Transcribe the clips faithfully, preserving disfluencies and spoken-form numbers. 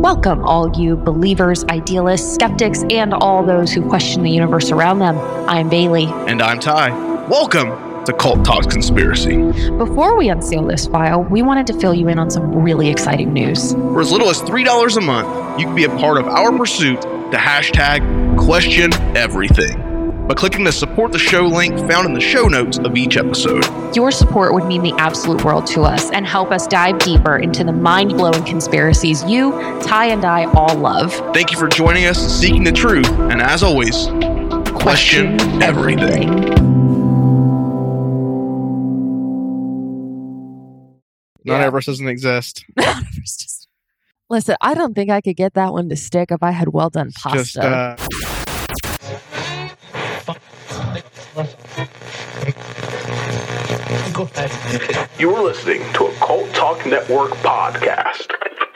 Welcome, all you believers, idealists, skeptics, and all those who question the universe around them. I'm Bailey. And I'm Ty. Welcome to Cult Talks Conspiracy. Before we unseal this file, we wanted to fill you in on some really exciting news. For as little as three dollars a month, you can be a part of our pursuit to hashtag question everything by clicking the support the show link found in the show notes of each episode. Your support would mean the absolute world to us and help us dive deeper into the mind-blowing conspiracies you, Ty, and I all love. Thank you for joining us, seeking the truth, and as always, question, question everything. everything. None Yeah. of us doesn't exist. Listen, I don't think I could get that one to stick if I had well done pasta. Just, uh... You're listening to a Cult Talk Network podcast.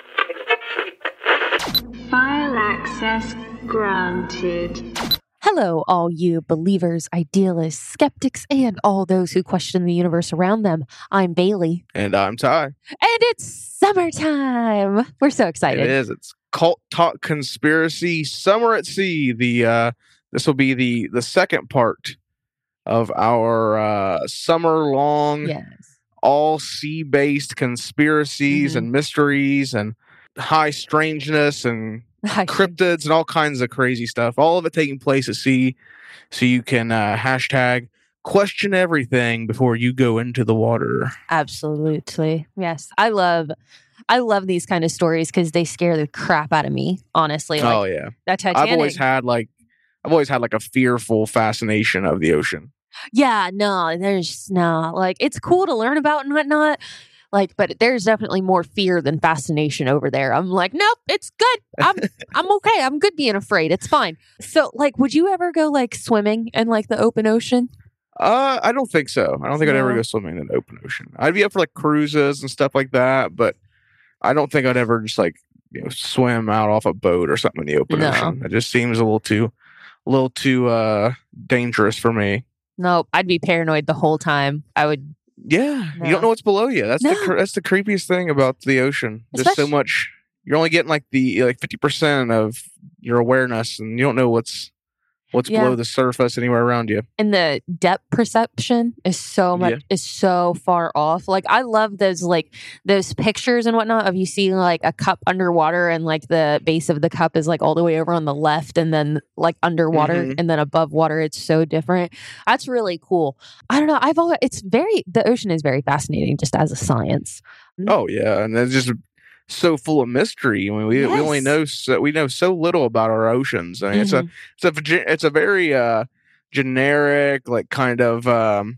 File access granted. Hello, all you believers, idealists, skeptics, and all those who question the universe around them. I'm Bailey. And I'm Ty. And it's summertime. We're so excited. It is. It's Cult Talk Conspiracy Summer at Sea. The uh, this will be the the second part of our uh, summer-long, Yes. all sea-based conspiracies Mm-hmm. and mysteries and high strangeness and Hi. cryptids and all kinds of crazy stuff. All of it taking place at sea, so you can uh, hashtag question everything before you go into the water. Absolutely. Yes. I love I love these kind of stories because they scare the crap out of me, honestly. Like, oh yeah, that Titanic. I've always had like I've always had like a fearful fascination of the ocean. Yeah, no, there's no, like, it's cool to learn about and whatnot. Like, but there's definitely more fear than fascination over there. I'm like, nope, it's good. I'm I'm okay. I'm good being afraid. It's fine. So, like, would you ever go like swimming in like the open ocean? Uh, I don't think so. I don't think I'd ever No. go swimming in the open ocean. I'd be up for like cruises and stuff like that, but I don't think I'd ever just like, you know, swim out off a boat or something in the open No. ocean. It just seems a little too, a little too uh dangerous for me. Nope. I'd be paranoid the whole time. I would. Yeah, No. you don't know what's below you. That's the No. cre- that's the creepiest thing about the ocean. Just so Especially- much. You're only getting like the like fifty percent of your awareness, and you don't know what's what's Yeah. below the surface anywhere around you. And the depth perception is so much Yeah. is so far off. Like, I love those like those pictures and whatnot of you seeing like a cup underwater and like the base of the cup is like all the way over on the left and then like underwater Mhm. and then above water it's so different. That's really cool. I don't know. I've always it's very the ocean is very fascinating just as a science. Oh yeah, and it's just so full of mystery. I mean, we we only Yes. know so, we know so little about our oceans. I mean, it's a Mhm. it's a ge- it's a very uh, generic, like kind of um,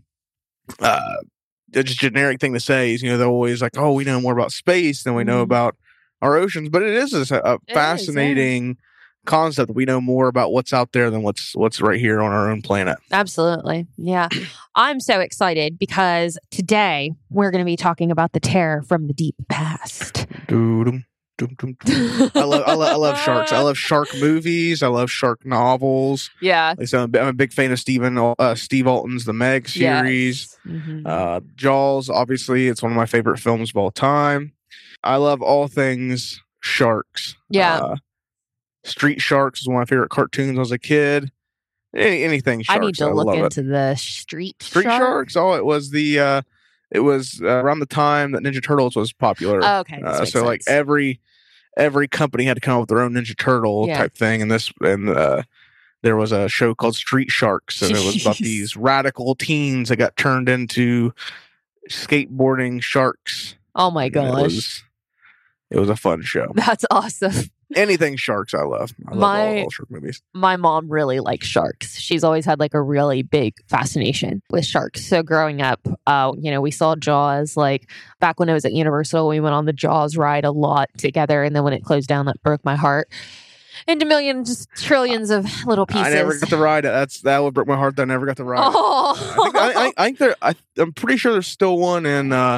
uh, it's a generic thing to say. Is you know they're always like, oh, we know more about space than we know Mhm. about our oceans, but it is a, a It is, yeah. fascinating concept that we know more about what's out there than what's what's right here on our own planet. Absolutely. Yeah. I'm so excited because today we're going to be talking about the terror from the deep past. Doo-dum, dum-dum. I love I love I love sharks. I love shark movies. I love shark novels. Yeah. Like, so I'm, I'm a big fan of Stephen uh, Steve Alton's The Meg series. Yes. Mhm. Uh, Jaws, obviously, it's one of my favorite films of all time. I love all things sharks. Yeah. Uh, Street Sharks was one of my favorite cartoons when I was a kid. Any, anything I sharks, need to look love it. into the street Street shark. Sharks. Oh, it was the uh, it was uh, around the time that Ninja Turtles was popular. Oh, okay. This Uh, makes so like sense. every every company had to come up with their own Ninja Turtle Yeah. type thing, and this and uh, there was a show called Street Sharks, and it was about Jeez. these radical teens that got turned into skateboarding sharks. Oh my And gosh. It was, it was a fun show. That's awesome. Anything sharks, I love. I love My- all, all shark movies. My mom really likes sharks. She's always had like a really big fascination with sharks. So growing up, uh, you know, we saw Jaws. Like back when I was at Universal, we went on the Jaws ride a lot together. And then when it closed down, that broke my heart into millions, trillions of little pieces. I never got to ride it. That's that would break my heart. That I never got to ride. it. Oh, I think, I, I, I think there. I, I'm pretty sure there's still one in uh,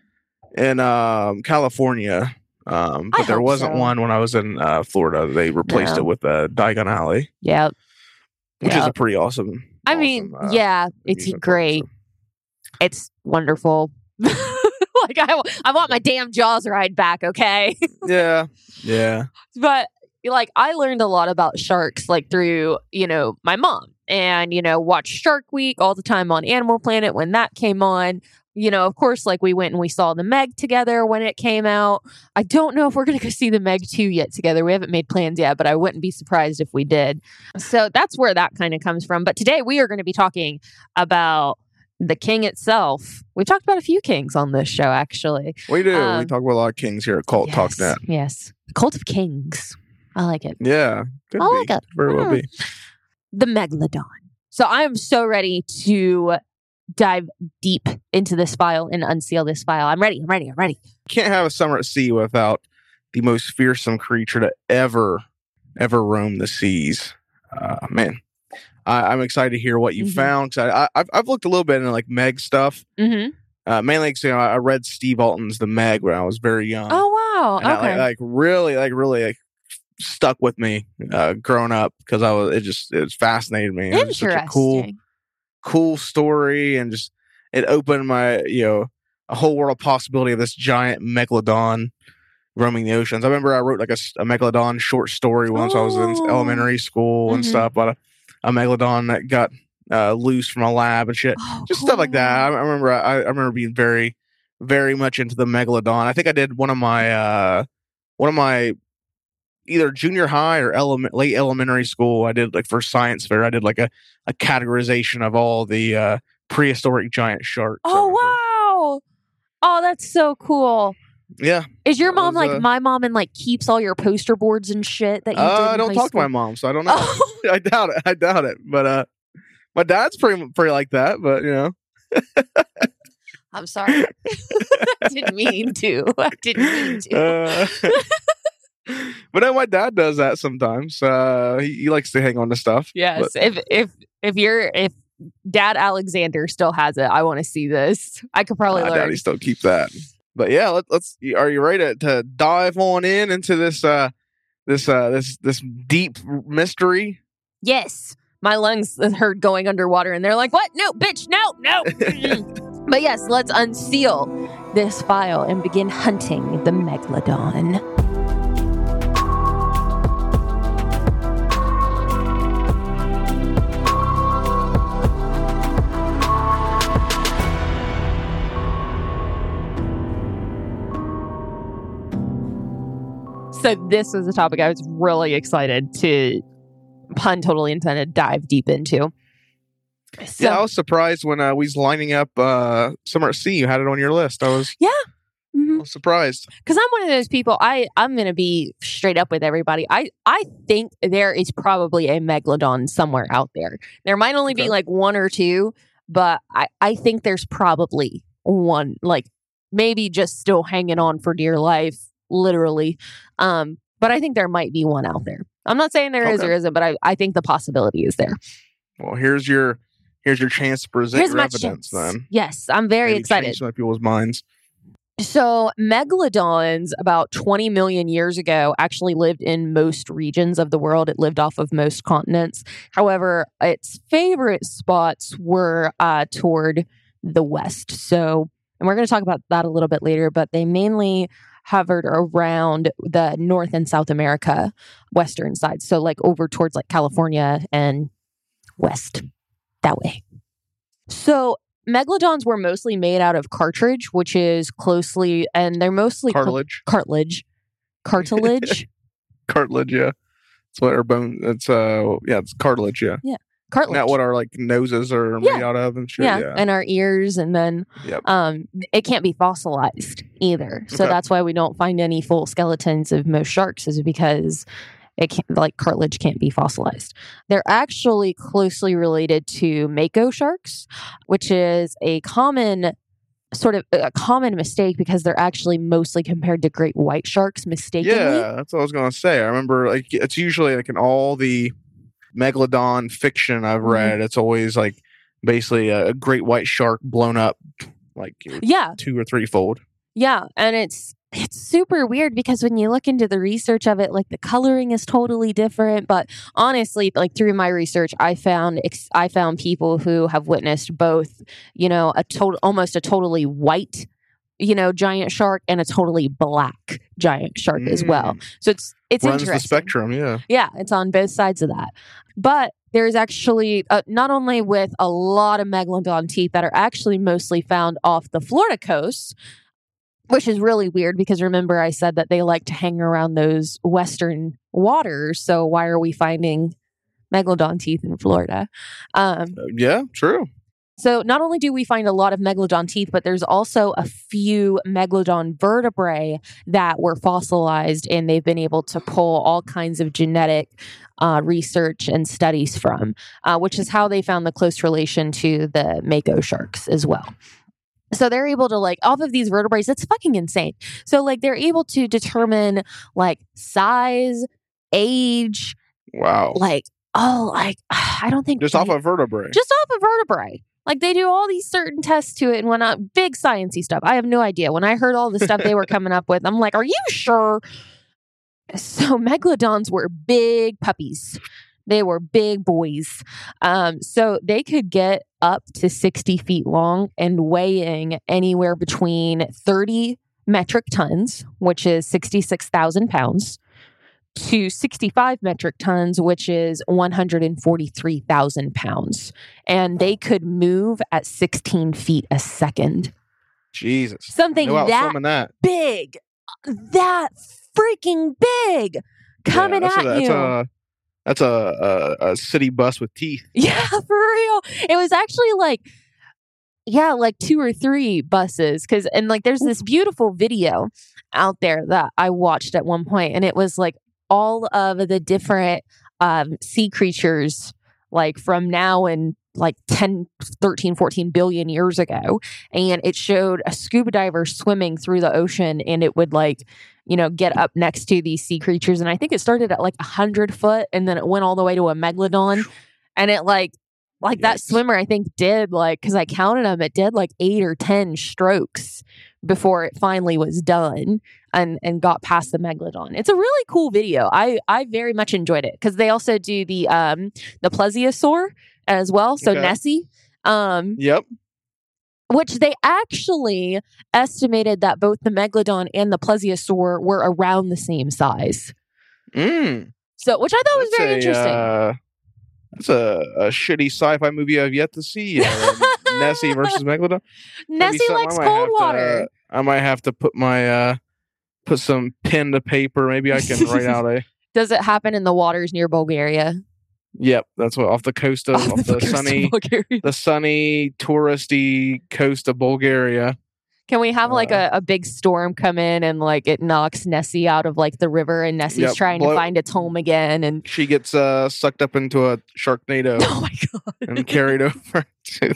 in um, California, um, I but there hope wasn't so. one when I was in uh, Florida. They replaced No. it with uh, Diagon Alley, yeah. which is Yeah. a pretty awesome. I mean, awesome, uh, yeah, it's amusement park, great. so. It's wonderful. like, I, I want my damn Jaws ride back, okay? Yeah. Yeah. But like, I learned a lot about sharks, like through, you know, my mom, and, you know, watched Shark Week all the time on Animal Planet when that came on. You know, of course, like we went and we saw the Meg together when it came out. I don't know if we're going to go see the Meg two yet together. We haven't made plans yet, but I wouldn't be surprised if we did. So that's where that kind of comes from. But today we are going to be talking about the king itself. We've talked about a few kings on this show, actually. We do. Um, we talk about a lot of kings here at Cult yes, Talk Net. Yes. Cult of Kings. I like it. Yeah. Could I be. like it. Very well be. The Megalodon. So I am so ready to dive deep into this file and unseal this file. I'm ready. I'm ready. I'm ready. Can't have a summer at sea without the most fearsome creature to ever, ever roam the seas. Uh, man, I, I'm excited to hear what you Mhm. found. 'Cause I, I, I've, I've looked a little bit into like Meg stuff. Mm-hmm. Uh, mainly because you know, I read Steve Alton's The Meg when I was very young. Oh, wow. And I, Okay. like, like really, like really, like stuck with me uh, growing up because I was. It just it was fascinated me. It was such a cool, Interesting. cool story, and just it opened my you know a whole world of possibility of this giant megalodon roaming the oceans. I remember I wrote like a, s- a megalodon short story once I was in Oh. elementary school and Mhm. stuff about a, a megalodon that got uh, loose from a lab and shit. Oh, Just stuff like that. I, cool. I remember. I, I remember being very, very much into the megalodon. I think I did one of my, uh, one of my, either junior high or element, late elementary school. I did like for science fair. I did like a, a categorization of all the uh, prehistoric giant sharks. I Oh, remember. wow. Oh, that's so cool. Yeah. Is your That mom was, like uh, my mom and like keeps all your poster boards and shit that you Uh, did I in don't high talk school? to my mom, so I don't know. Oh. I doubt it. I doubt it. But uh, my dad's pretty pretty like that. But you know. I'm sorry. I didn't mean to. I didn't mean to. Uh, but no, my dad does that sometimes. Uh, he, he likes to hang on to stuff. Yes. But, If if if you're if Dad Alexander still has it, I want to see this. I could probably uh, learn. Daddy still keeps that. But yeah, let, let's. Are you ready to, to dive on in into this uh this uh this this deep mystery? Yes. My lungs heard going underwater and they're like, what? No, bitch, no, no. Mm-mm. But yes, let's unseal this file and begin hunting the Megalodon. So this was a topic I was really excited to, pun totally intended, dive deep into. So, Yeah, I was surprised when uh, we was lining up uh Summer at Sea. You had it on your list. I was, mhm. I was surprised. Because I'm one of those people, I, I'm going to be straight up with everybody. I, I think there is probably a Megalodon somewhere out there. There might only Okay. be like one or two, but I, I think there's probably one, like maybe just still hanging on for dear life, literally. Um, but I think there might be one out there. I'm not saying there is Okay. or isn't, but I, I think the possibility is there. Well, here's your here's your chance to present Here's your my evidence. chance. Then Yes, I'm very Maybe excited. change some of people's minds. So, megalodons about twenty million years ago actually lived in most regions of the world. It lived off of most continents. However, its favorite spots were uh, toward the west. So, and we're going to talk about that a little bit later, but they mainly hovered around the North and South America western side. So, like over towards like California and west that way. So, megalodons were mostly made out of cartridge, which is closely, and they're mostly cl- Cartilage, cartilage, cartilage, cartilage. Yeah, it's what our bone. It's uh, yeah, it's cartilage. Yeah, cartilage. not what our like noses are Yeah. made out of and shit. yeah, Yeah, and our ears, and then Yep. um, it can't be fossilized either. So Okay. that's why we don't find any full skeletons of most sharks, is because it can't, like cartilage can't be fossilized. They're actually closely related to mako sharks, which is a common sort of a common mistake because they're actually mostly compared to great white sharks mistakenly. yeah. That's what I was gonna say. I remember like it's usually like in all the megalodon fiction I've Mhm. read, it's always like basically a, a great white shark blown up like Yeah, two or three fold. yeah, and it's it's super weird because when you look into the research of it, like the coloring is totally different. But honestly, like through my research, I found ex- I found people who have witnessed both, you know, a total almost a totally white you know, giant shark and a totally black giant shark mm. as well. So it's it's Runs interesting. the spectrum, yeah. Yeah, it's on both sides of that. But there's actually, uh, not only with a lot of megalodon teeth that are actually mostly found off the Florida coast, which is really weird because remember I said that they like to hang around those western waters. So why are we finding megalodon teeth in Florida? Um, uh, yeah, true. So not only do we find a lot of megalodon teeth, but there's also a few megalodon vertebrae that were fossilized and they've been able to pull all kinds of genetic uh, research and studies from, uh, which is how they found the close relation to the mako sharks as well. So they're able to, like, off of these vertebrae, it's fucking insane. So, like, they're able to determine, like, size, age. Wow. Like, oh, like, I don't think. Just off a vertebrae. Just off a vertebrae. Like, they do all these certain tests to it and whatnot. Big sciencey stuff. I have no idea. When I heard all the stuff they were coming up with, I'm like, are you sure? So, megalodons were big puppies. They were big boys. Um, so they could get up to sixty feet long and weighing anywhere between thirty metric tons, which is sixty-six thousand pounds, to sixty-five metric tons, which is one hundred forty-three thousand pounds. And they could move at sixteen feet a second. Jesus. Something no that, that big, that freaking big coming yeah, at a, you. That's a, That's a, a, a city bus with teeth. Yeah, for real. It was actually like, yeah, like two or three buses. Cause, and like, there's this beautiful video out there that I watched at one point, and it was like all of the different um, sea creatures, like from now and like ten, thirteen, fourteen billion years ago. And it showed a scuba diver swimming through the ocean, and it would like, you know, get up next to these sea creatures. And I think it started at like a hundred foot and then it went all the way to a megalodon. And it like, like yes. that swimmer, I think did like, cause I counted them, it did like eight or ten strokes before it finally was done and, and got past the megalodon. It's a really cool video. I, I very much enjoyed it. Cause they also do the, um, the plesiosaur as well. So okay. Nessie, um, yep. which they actually estimated that both the megalodon and the plesiosaur were around the same size. Mm. So, which I thought was that's very a, interesting. Uh, that's a, a shitty sci-fi movie I've yet to see. Uh, Nessie versus Megalodon. Nessie likes cold water. To, uh, I might have to put my uh, put some pen to paper. Maybe I can write out a. Does it happen in the waters near Bulgaria? Yep, that's what off the coast of, off off the, the sunny, the sunny touristy coast of Bulgaria. Can we have like uh, a, a big storm come in and like it knocks Nessie out of like the river and Nessie's yep, trying blow, to find its home again and she gets uh, sucked up into a Sharknado. Oh my god! And carried over to.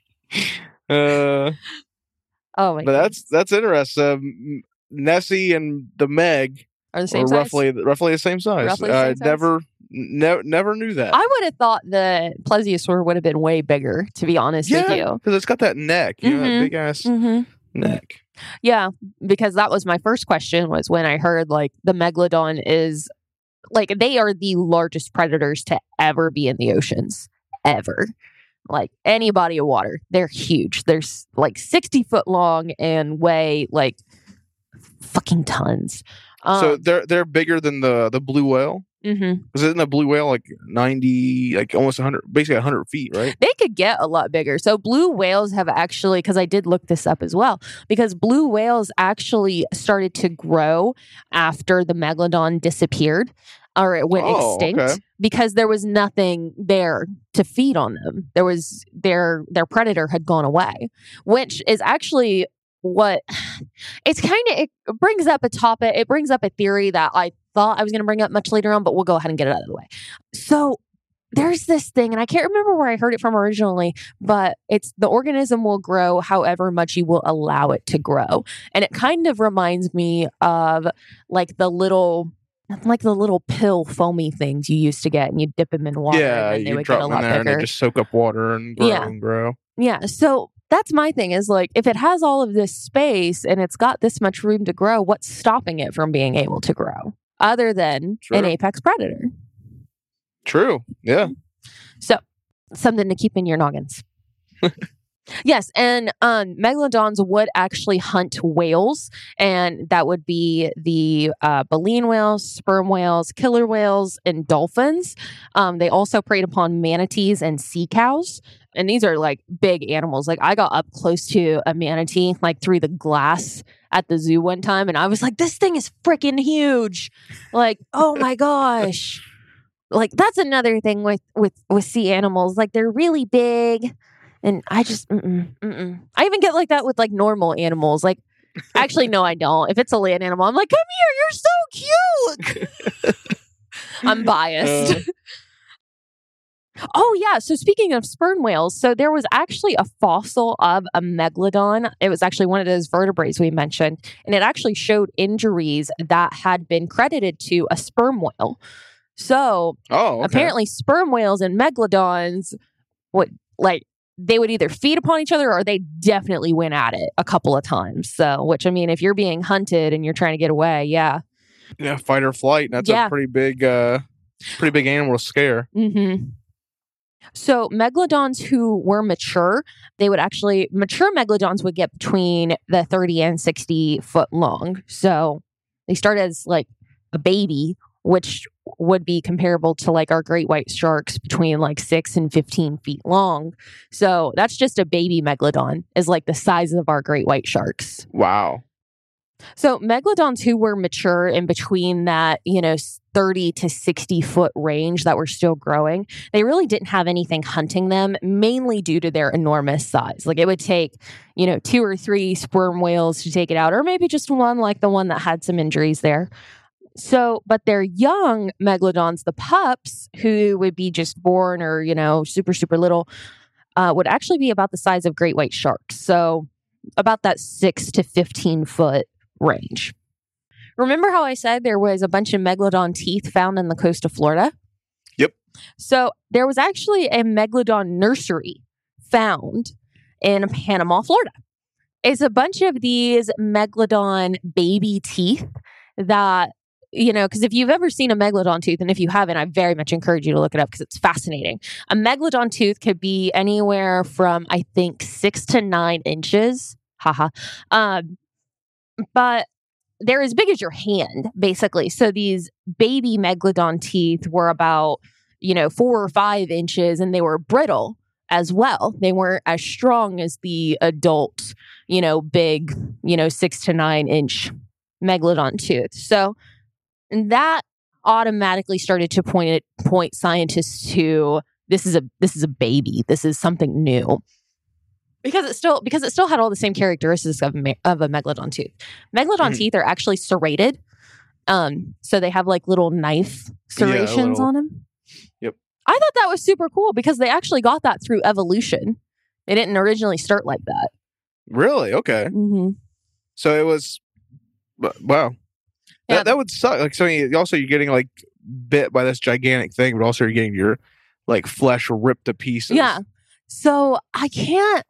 Uh, oh my! But that's that's interesting. Um, Nessie and the Meg are the same are size? roughly roughly the same size. Roughly the uh, same size? Never. Ne- never knew that. I would have thought the plesiosaur would have been way bigger, to be honest yeah, with you. Because it's got that neck, you mm-hmm. know, that big ass mm-hmm. neck. Yeah, because that was my first question was when I heard like the megalodon is like they are the largest predators to ever be in the oceans, ever. Like any body of water, they're huge. They're like sixty foot long and weigh like fucking tons. Um, so they're they're bigger than the the blue whale. Mm-hmm. Because isn't a blue whale like ninety, like almost one hundred, basically one hundred feet, right? They could get a lot bigger. So blue whales have actually, because I did look this up as well, because blue whales actually started to grow after the megalodon disappeared or it went oh, extinct okay. because there was nothing there to feed on them. There was their their predator had gone away, which is actually what it's kind of, it brings up a topic. It brings up a theory that I thought I was going to bring up much later on, but we'll go ahead and get it out of the way. So there's this thing, and I can't remember where I heard it from originally, but it's the organism will grow however much you will allow it to grow. And it kind of reminds me of like the little, like the little pill foamy things you used to get and you dip them in water yeah, and then they you would drop get a them lot in there bigger. And they just soak up water and grow Yeah. and grow. Yeah. So that's my thing is like, if it has all of this space and it's got this much room to grow, what's stopping it from being able to grow other than True. an apex predator? True. Yeah. So something to keep in your noggins. Yes, and um, megalodons would actually hunt whales, and that would be the uh, baleen whales, sperm whales, killer whales, and dolphins. Um, they also preyed upon manatees and sea cows, and these are like big animals. Like I got up close to a manatee, like through the glass at the zoo one time, and I was like, "This thing is freaking huge!" Like, oh my gosh! Like that's another thing with with with sea animals. Like they're really big. And I just, mm-mm, mm-mm. I even get like that with like normal animals. Like, actually, no, I don't. If it's a land animal, I'm like, come here, you're so cute. I'm biased. Uh. Oh, yeah. So speaking of sperm whales, so there was actually a fossil of a megalodon. It was actually one of those vertebrates we mentioned. And it actually showed injuries that had been credited to a sperm whale. So Oh, okay. apparently sperm whales and megalodons would like, they would either feed upon each other or they definitely went at it a couple of times. So, which I mean, if you're being hunted and you're trying to get away, yeah. Yeah, fight or flight. That's Yeah. a pretty big, uh, pretty big animal to scare. Mm-hmm. So megalodons who were mature, they would actually, mature megalodons would get between the thirty and sixty foot long. So they start as like a baby, which would be comparable to like our great white sharks between like six and fifteen feet long. So that's just a baby megalodon is like the size of our great white sharks. Wow. So megalodons who were mature in between that, you know, thirty to sixty foot range that were still growing, they really didn't have anything hunting them, mainly due to their enormous size. Like it would take, you know, two or three sperm whales to take it out, or maybe just one like the one that had some injuries there. So, but their young megalodons, the pups, who would be just born or, you know, super, super little, uh, would actually be about the size of great white sharks. So about that six to fifteen foot range. Remember how I said there was a bunch of megalodon teeth found in the coast of Florida? Yep. So there was actually a megalodon nursery found in Panama, Florida. It's a bunch of these megalodon baby teeth that, you know, because if you've ever seen a megalodon tooth, and if you haven't, I very much encourage you to look it up because it's fascinating. A megalodon tooth could be anywhere from, I think, six to nine inches. Haha. Um, but they're as big as your hand, basically. So these baby megalodon teeth were about, you know, four or five inches, and they were brittle as well. They weren't as strong as the adult, you know, big, you know, six to nine inch megalodon tooth. So that automatically started to point it, point scientists to this is a this is a baby. This is something new. Because it still because it still had all the same characteristics of, me, of a megalodon tooth. Megalodon mm-hmm. teeth are actually serrated. Um, so they have like little knife serrations yeah, on them. Yep. I thought that was super cool because they actually got that through evolution. They didn't originally start like that. Really? Okay. Mm-hmm. So it was, wow. Yeah. That, that would suck. Like, so you, also you're getting like bit by this gigantic thing, but also you're getting your like flesh ripped to pieces. Yeah. So I can't.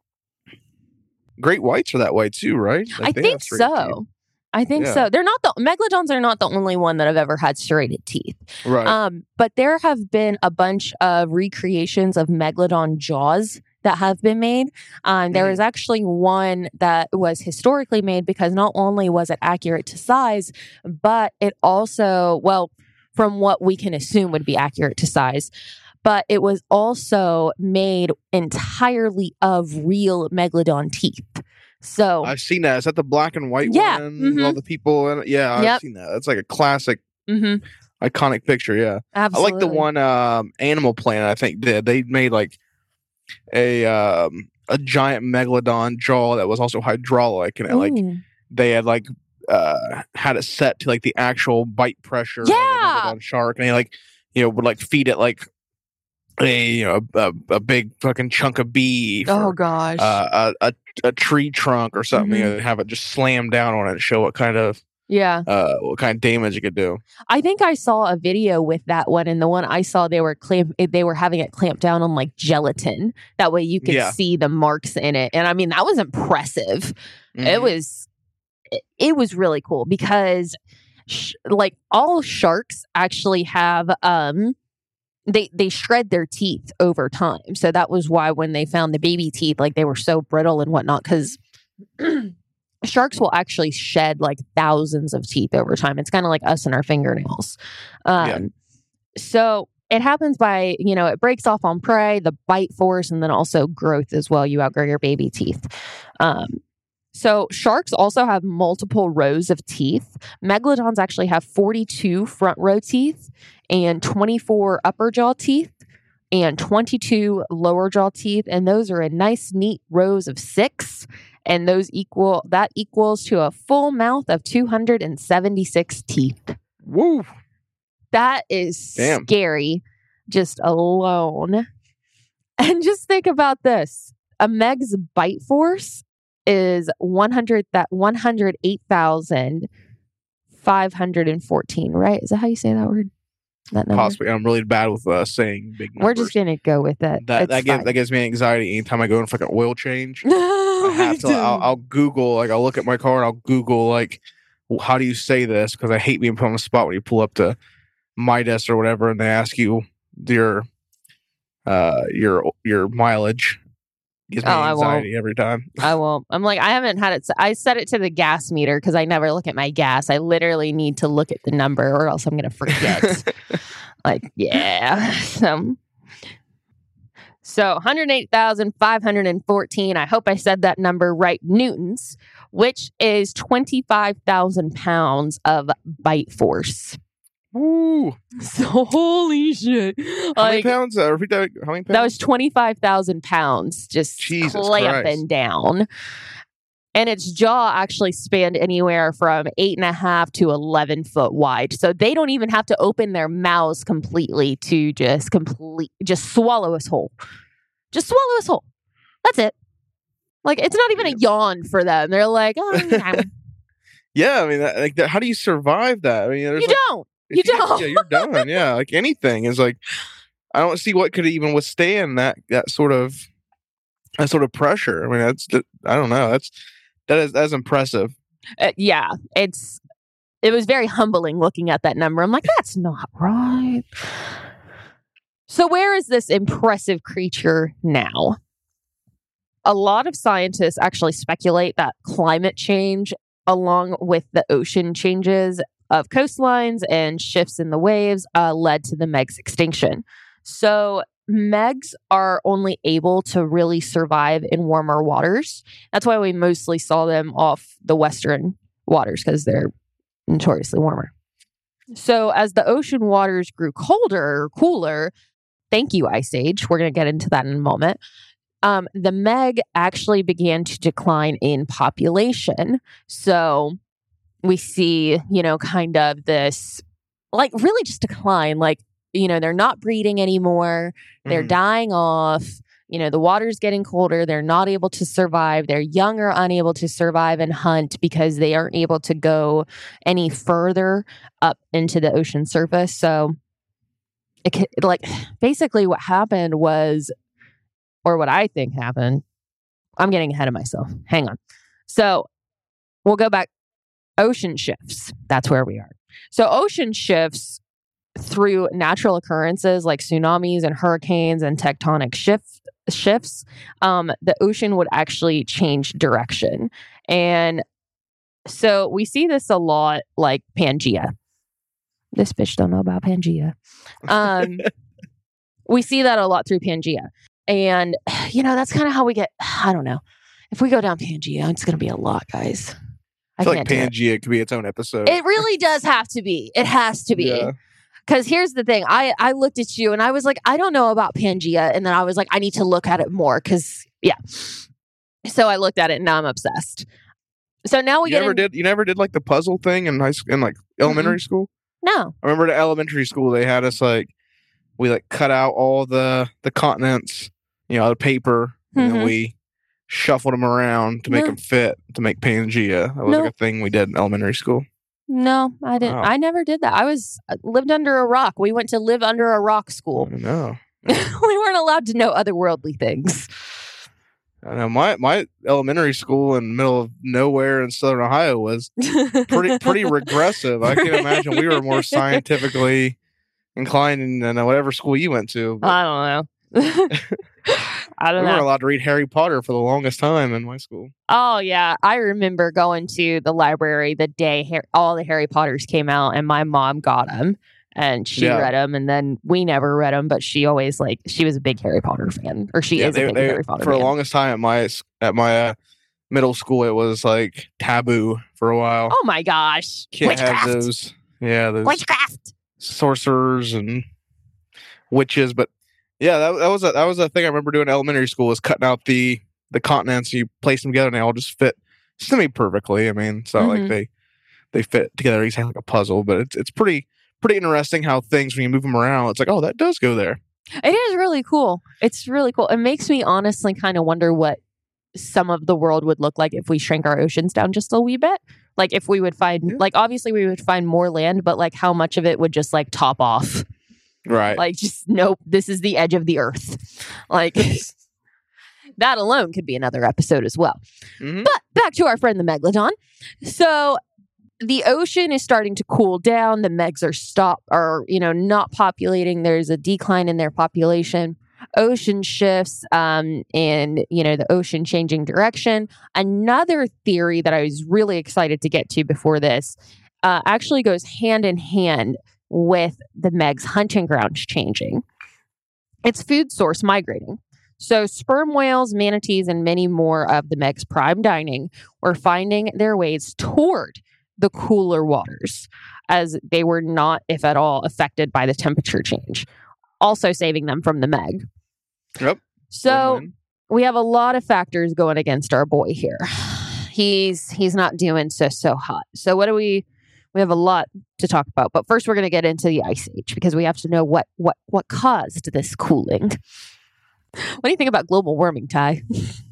Great whites are that way too, right? Like I think so. Teeth. I think yeah. so. They're not the megalodons are not the only one that have ever had serrated teeth. Right. Um, but there have been a bunch of recreations of megalodon jaws that have been made. Um, there mm. was actually one that was historically made because not only was it accurate to size, but it also, well, from what we can assume would be accurate to size, but it was also made entirely of real megalodon teeth. So I've seen that. Is that the black and white yeah, one? Mm-hmm. All the people in it? Yeah, I've yep. seen that. That's like a classic, mm-hmm. iconic picture. Yeah. Absolutely. I like the one um, Animal Planet, I think, did. They made like a um, a giant megalodon jaw that was also hydraulic. And it, like they had like uh, had it set to like the actual bite pressure yeah. of a megalodon shark. And they like, you know, would like feed it like a you know a, a big fucking chunk of beef. Oh or, gosh, uh, a, a a tree trunk or something, mm-hmm. and have it just slam down on it and show what kind of yeah uh what kind of damage it could do. I think I saw a video with that one, and the one I saw they were clamp they were having it clamped down on like gelatin. That way you could yeah. see the marks in it, and I mean that was impressive. Mm-hmm. It was it, it was really cool because sh- like all sharks actually have um. they they shred their teeth over time. So that was why when they found the baby teeth, like they were so brittle and whatnot, because sharks will actually shed like thousands of teeth over time. It's kind of like us and our fingernails. Um, Yeah. So it happens by, you know, it breaks off on prey, the bite force, and then also growth as well. You outgrow your baby teeth. Um, so sharks also have multiple rows of teeth. Megalodons actually have forty-two front row teeth and twenty-four upper jaw teeth and twenty-two lower jaw teeth. And those are in nice, neat rows of six. And those equal, that equals to a full mouth of two hundred seventy-six teeth. Woo. That is Damn. scary just alone. And just think about this. A Meg's bite force is one hundred that one hundred eight thousand five hundred fourteen, right? Is that how you say that word? That number? Possibly. I'm really bad with uh, saying big numbers. We're just going to go with it. that It's that gives fine. that gives me anxiety anytime I go in for like an oil change. No, I have to. I'll, I'll Google, like, I'll look at my car and I'll Google, like, how do you say this? Because I hate being put on the spot when you pull up to Midas or whatever, and they ask you your, uh, your your mileage. Gives me Oh, I won't. anxiety every time. I won't. I'm like, I haven't had it. I set it to the gas meter because I never look at my gas. I literally need to look at the number or else I'm going to forget. Like, yeah. So, so one hundred eight thousand five hundred fourteen. I hope I said that number right. Newtons, which is twenty-five thousand pounds of bite force. Woo! So, holy shit. How many Like, pounds? Uh, repeat that. How many pounds? that was twenty-five thousand pounds just Jesus clamping Christ. down. And its jaw actually spanned anywhere from eight and a half to eleven foot wide. So they don't even have to open their mouths completely to just complete, just swallow us whole. Just swallow us whole. That's it. Like, it's not even a yawn for them. They're like, oh, yeah. Yeah, I mean, that, like, that, how do you survive that? I mean, there's You like, don't. You don't. Yeah, you're done. Yeah, like anything is like, I don't see what could even withstand that that sort of that sort of pressure. I mean, that's I don't know. That's that is that's impressive. Uh, yeah, it's it was very humbling looking at that number. I'm like, that's not right. So where is this impressive creature now? A lot of scientists actually speculate that climate change, along with the ocean changes of coastlines and shifts in the waves, uh, led to the Meg's extinction. So Megs are only able to really survive in warmer waters. That's why we mostly saw them off the western waters, because they're notoriously warmer. So as the ocean waters grew colder or cooler, thank you, Ice Age, we're going to get into that in a moment, um, the Meg actually began to decline in population. So we see, you know, kind of this, like, really just decline. Like, you know, they're not breeding anymore. They're Mhm. dying off. You know, the water's getting colder. They're not able to survive. Their young are unable to survive and hunt because they aren't able to go any further up into the ocean surface. So, it, ca- like, basically what happened was, or what I think happened, I'm getting ahead of myself. Hang on. So, we'll go back. Ocean shifts. That's where we are. So ocean shifts through natural occurrences like tsunamis and hurricanes and tectonic shift, shifts. Um, the ocean would actually change direction. And so we see this a lot, like Pangea. This bitch don't know about Pangea. Um, we see that a lot through Pangea. And, you know, that's kind of how we get, I don't know. If we go down Pangea, it's going to be a lot, guys. I feel like can't do it. Pangea could be its own episode. It really does have to be. It has to be. Yeah. Because here's the thing. I, I looked at you and I was like, I don't know about Pangea. And then I was like, I need to look at it more because, yeah. So I looked at it and now I'm obsessed. So now we You get never in- did. You never did like the puzzle thing in high school, in like elementary school. No. I remember in elementary school they had us like we like cut out all the the continents, you know, the paper, and Mhm. then we shuffled them around to make No. them fit to make Pangea. That was No. like a thing we did in elementary school. No, I didn't. Wow. I never did that. I was uh, lived under a rock. We went to live under a rock school. No, We weren't allowed to know otherworldly things. I know my my elementary school in the middle of nowhere in southern Ohio was pretty pretty regressive. I can imagine we were more scientifically inclined in uh, whatever school you went to. But I don't know. I we don't weren't know. allowed to read Harry Potter for the longest time in my school. Oh yeah, I remember going to the library the day Har- all the Harry Potters came out, and my mom got them, and she Yeah. read them, and then we never read them, but she always like she was a big Harry Potter fan, or she Yeah, is they- a big they- Harry Potter for fan. the longest time at my s- at my uh, middle school, it was like taboo for a while. Oh my gosh, Can't witchcraft, have those. Yeah, those witchcraft. sorcerers and witches. But yeah, that, that was a, that was a thing I remember doing in elementary school, was cutting out the the continents. You place them together and they all just fit semi perfectly. I mean, it's not Mhm. like they they fit together exactly like a puzzle, but it's it's pretty pretty interesting how things, when you move them around, it's like, oh, that does go there. It is really cool. It's really cool. It makes me honestly kind of wonder what some of the world would look like if we shrink our oceans down just a wee bit. Like if we would find, Yeah. like obviously we would find more land, but like how much of it would just like top off? Right. Like just nope, this is the edge of the earth. Like that alone could be another episode as well. Mhm. But back to our friend the Megalodon. So the ocean is starting to cool down. The megs are stop are, you know, not populating. There's a decline in their population. Ocean shifts um, and, you know, the ocean changing direction. Another theory that I was really excited to get to before this uh, actually goes hand in hand with the Meg's hunting grounds changing. It's food source migrating. So sperm whales, manatees, and many more of the Meg's prime dining were finding their ways toward the cooler waters, as they were not, if at all, affected by the temperature change, also saving them from the Meg. Yep. So Win-win. we have a lot of factors going against our boy here. He's he's not doing so so hot. So what do we we have a lot to talk about, but first we're going to get into the Ice Age, because we have to know what what what caused this cooling. What do you think about global warming, Ty? It's-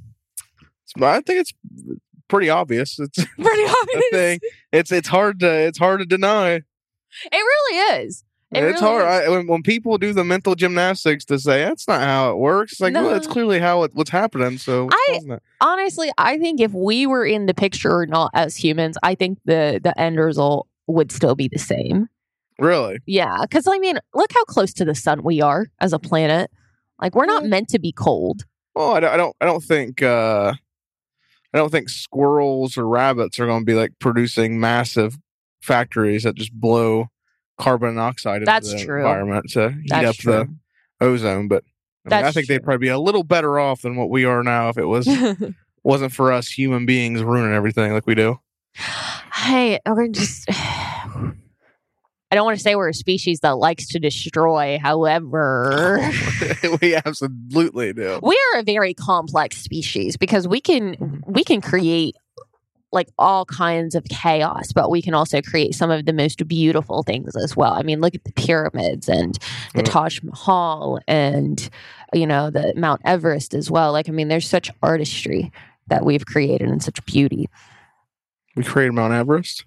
I think it's pretty obvious. It's Pretty a obvious. thing. It's it's hard to it's hard to deny. It really is. It it's really hard is. I, when when people do the mental gymnastics to say that's not how it works. It's like, No. well, that's clearly how it, what's happening. So what's I- causing that? Honestly, I think if we were in the picture or not as humans, I think the the end result would still be the same. Really? Yeah, because I mean, look how close to the sun we are as a planet. Like we're not Yeah. meant to be cold. Well, I don't. I don't, I don't think. Uh, I don't think squirrels or rabbits are going to be like producing massive factories that just blow carbon dioxide into That's the true. environment to heat That's up true. the ozone. But I, mean, I That's think they'd true. probably be a little better off than what we are now if it was wasn't for us human beings ruining everything like we do. Hey, we're just. I don't want to say we're a species that likes to destroy. However, we absolutely do. we are a very complex species because we can we can create like all kinds of chaos, but we can also create some of the most beautiful things as well. I mean, look at the pyramids and the Mm. Taj Mahal and you know the Mount Everest as well. Like, I mean, there's such artistry that we've created and such beauty. We created Mount Everest.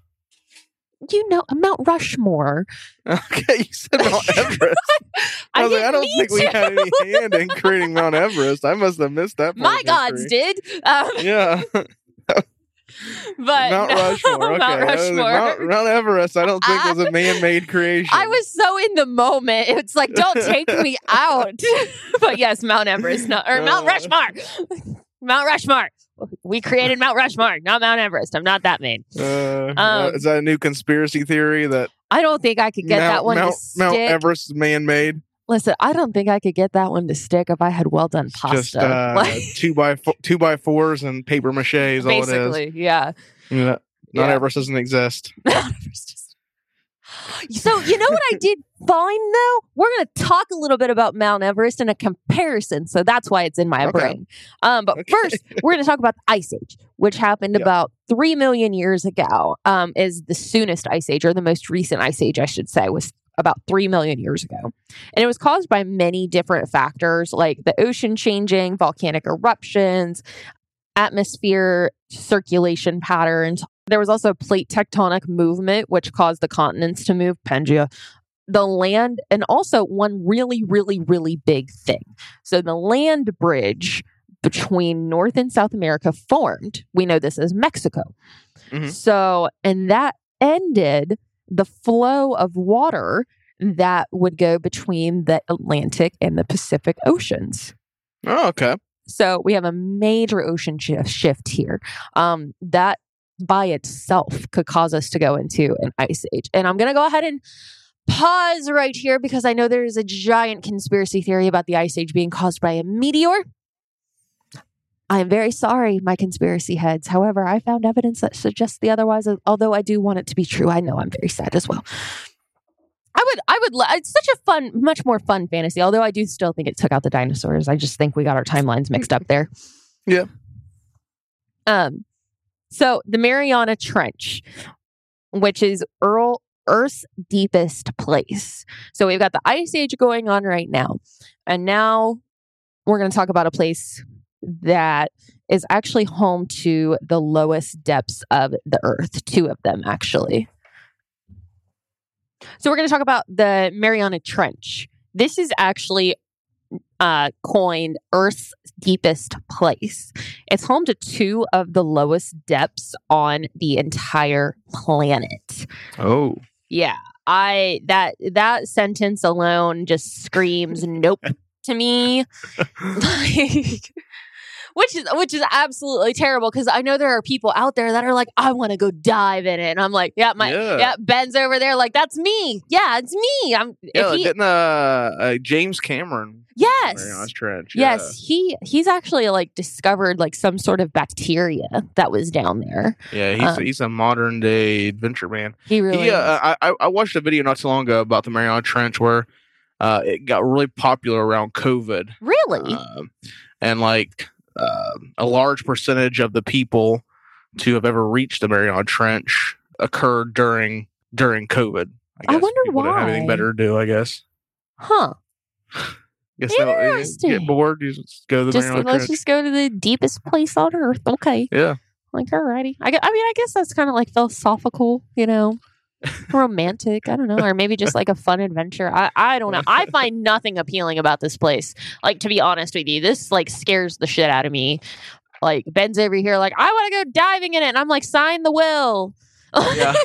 You know, Mount Rushmore. Okay, you said Mount Everest. I, I was like, didn't I don't mean think we to. had any hand in creating Mount Everest. I must have missed that. part My of gods history. did. Um, Yeah, but Mount Rushmore. Okay, Mount I was like, Rushmore. Mount, Mount Everest. I don't think was a man-made creation. I was so in the moment. It's like, don't take me out. But yes, Mount Everest, not, or Mount Uh. Rushmore. Mount Rushmore. We created Mount Rushmore, not Mount Everest. I'm not that mean. Uh, Um, is that a new conspiracy theory that I don't think I could get Mount, that one Mount, to stick. Mount Everest is man-made? Listen, I don't think I could get that one to stick if I had well done It's pasta. just uh, Like, two by four, two by fours and paper mache is all it is. basically, yeah. Yeah. Mount Yeah. Everest doesn't exist. Mount Everest is- So, you know what I did find though? We're going to talk a little bit about Mount Everest in a comparison. So that's why it's in my Okay. brain. Um, but Okay. first, we're going to talk about the Ice Age, which happened Yeah. about three million years ago. Um, is the soonest Ice Age, or the most recent Ice Age, I should say, was about three million years ago. And it was caused by many different factors like the ocean changing, volcanic eruptions, atmosphere circulation patterns. There was also plate tectonic movement, which caused the continents to move, Pangea, the land, and also one really, really, really big thing. So the land bridge between North and South America formed. We know this as Mexico. Mhm. So, and that ended the flow of water that would go between the Atlantic and the Pacific Oceans. Oh, okay. So we have a major ocean shift, shift here. Um, that by itself could cause us to go into an ice age. And I'm going to go ahead and pause right here because I know there is a giant conspiracy theory about the ice age being caused by a meteor. I am very sorry, my conspiracy heads. However, I found evidence that suggests the otherwise, although I do want it to be true. I know I'm very sad as well. I would, I would, it's such a fun, much more fun fantasy, although I do still think it took out the dinosaurs. I just think we got our timelines mixed up there. Yeah. Um, so the Mariana Trench, which is Earl, Earth's deepest place. So we've got the ice age going on right now. And now we're going to talk about a place that is actually home to the lowest depths of the Earth, two of them actually. So we're going to talk about the Mariana Trench. This is actually uh, coined Earth's deepest place. It's home to two of the lowest depths on the entire planet. Oh. Yeah. I that that sentence alone just screams nope to me. Like, Which is which is absolutely terrible because I know there are people out there that are like, I want to go dive in it, and I'm like, yeah, my yeah. yeah, Ben's over there, like that's me. Yeah, it's me. I'm. Yeah, if he, didn't uh, uh, James Cameron? Yes, Mariana Trench. Yeah. Yes, he he's actually like discovered like some sort of bacteria that was down there. Yeah, he's um, he's a modern day adventure man. He really. He, uh, I I watched a video not too long ago about the Mariana Trench where uh, it got really popular around COVID. Really, uh, and like. Uh, a large percentage of the people to have ever reached the Mariana Trench occurred during during COVID. I, guess I wonder people why. Didn't have anything better to do, I guess. Huh. Guess Interesting. Get bored, you just go to the just, Mariana Let's Trench. just go to the deepest place on Earth. Okay. Yeah. Like, alrighty. I, I mean, I guess that's kind of like philosophical, you know. Romantic, I don't know, or maybe just like a fun adventure. I, I don't know. I find nothing appealing about this place. Like, to be honest with you, this like scares the shit out of me. Like, Ben's over here, like, I want to go diving in it, and I'm like, sign the will. Yeah.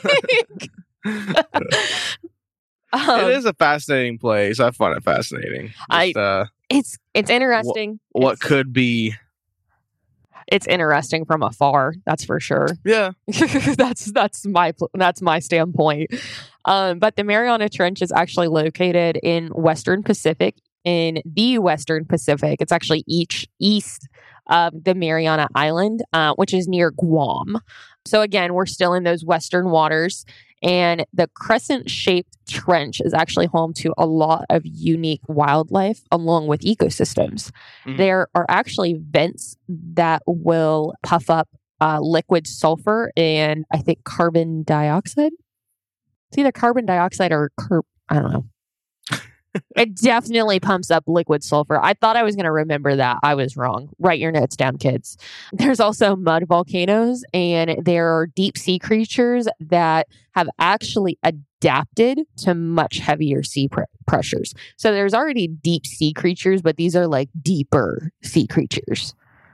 um, it is a fascinating place. I find it fascinating. Just, I, uh, it's it's interesting. Wh- what it's, could be? It's interesting from afar, that's for sure. Yeah, that's that's my that's my standpoint. Um, but the Mariana Trench is actually located in Western Pacific, in the Western Pacific. It's actually each east of the Mariana Island, uh, which is near Guam. So again, we're still in those Western waters. And the crescent-shaped trench is actually home to a lot of unique wildlife along with ecosystems. Mm-hmm. There are actually vents that will puff up uh, liquid sulfur and I think carbon dioxide. It's either carbon dioxide or car- I don't know. It definitely pumps up liquid sulfur. I thought I was going to remember that. I was wrong. Write your notes down, kids. There's also mud volcanoes, and there are deep sea creatures that have actually adapted to much heavier sea pre- pressures. So there's already deep sea creatures, but these are like deeper sea creatures.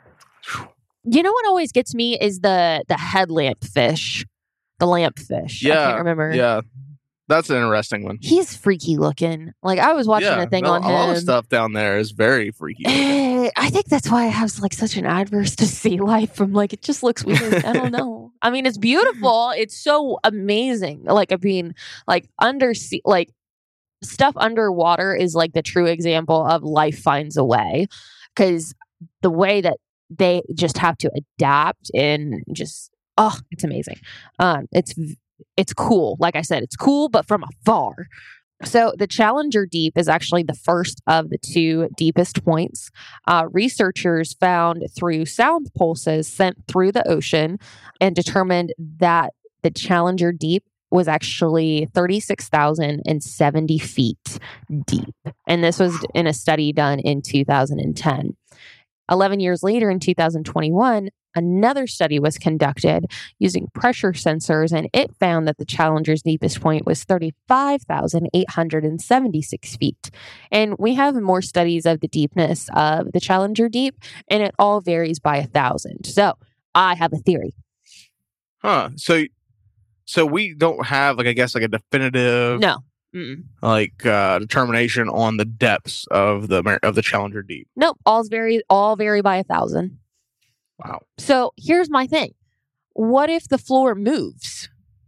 You know what always gets me is the the headlamp fish, the lamp fish. Yeah, I can't remember. Yeah. That's an interesting one. He's freaky looking. Like, I was watching yeah, a thing no, on him. A lot of stuff down there is very freaky. Uh, I think that's why I have like such an adverse to sea life. From like, it just looks weird. I don't know. I mean, it's beautiful. It's so amazing. Like, I mean, like undersea, like stuff underwater is like the true example of life finds a way, because the way that they just have to adapt and just oh, it's amazing. Um, it's. It's cool. Like I said, it's cool, but from afar. So the Challenger Deep is actually the first of the two deepest points. Uh, researchers found through sound pulses sent through the ocean and determined that the Challenger Deep was actually thirty-six thousand seventy feet deep. And this was in a study done in two thousand ten. eleven years later, in two thousand twenty-one, another study was conducted using pressure sensors, and it found that the Challenger's deepest point was thirty-five thousand eight hundred seventy-six feet. And we have more studies of the deepness of the Challenger Deep, and it all varies by a thousand. So I have a theory. Huh. So, so we don't have, like, I guess, like a definitive no. Mm-mm. like uh, determination on the depths of the Mar- of the Challenger Deep. Nope. All's vary. All vary by a thousand. Wow. So here's my thing. What if the floor moves?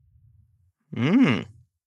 Mm.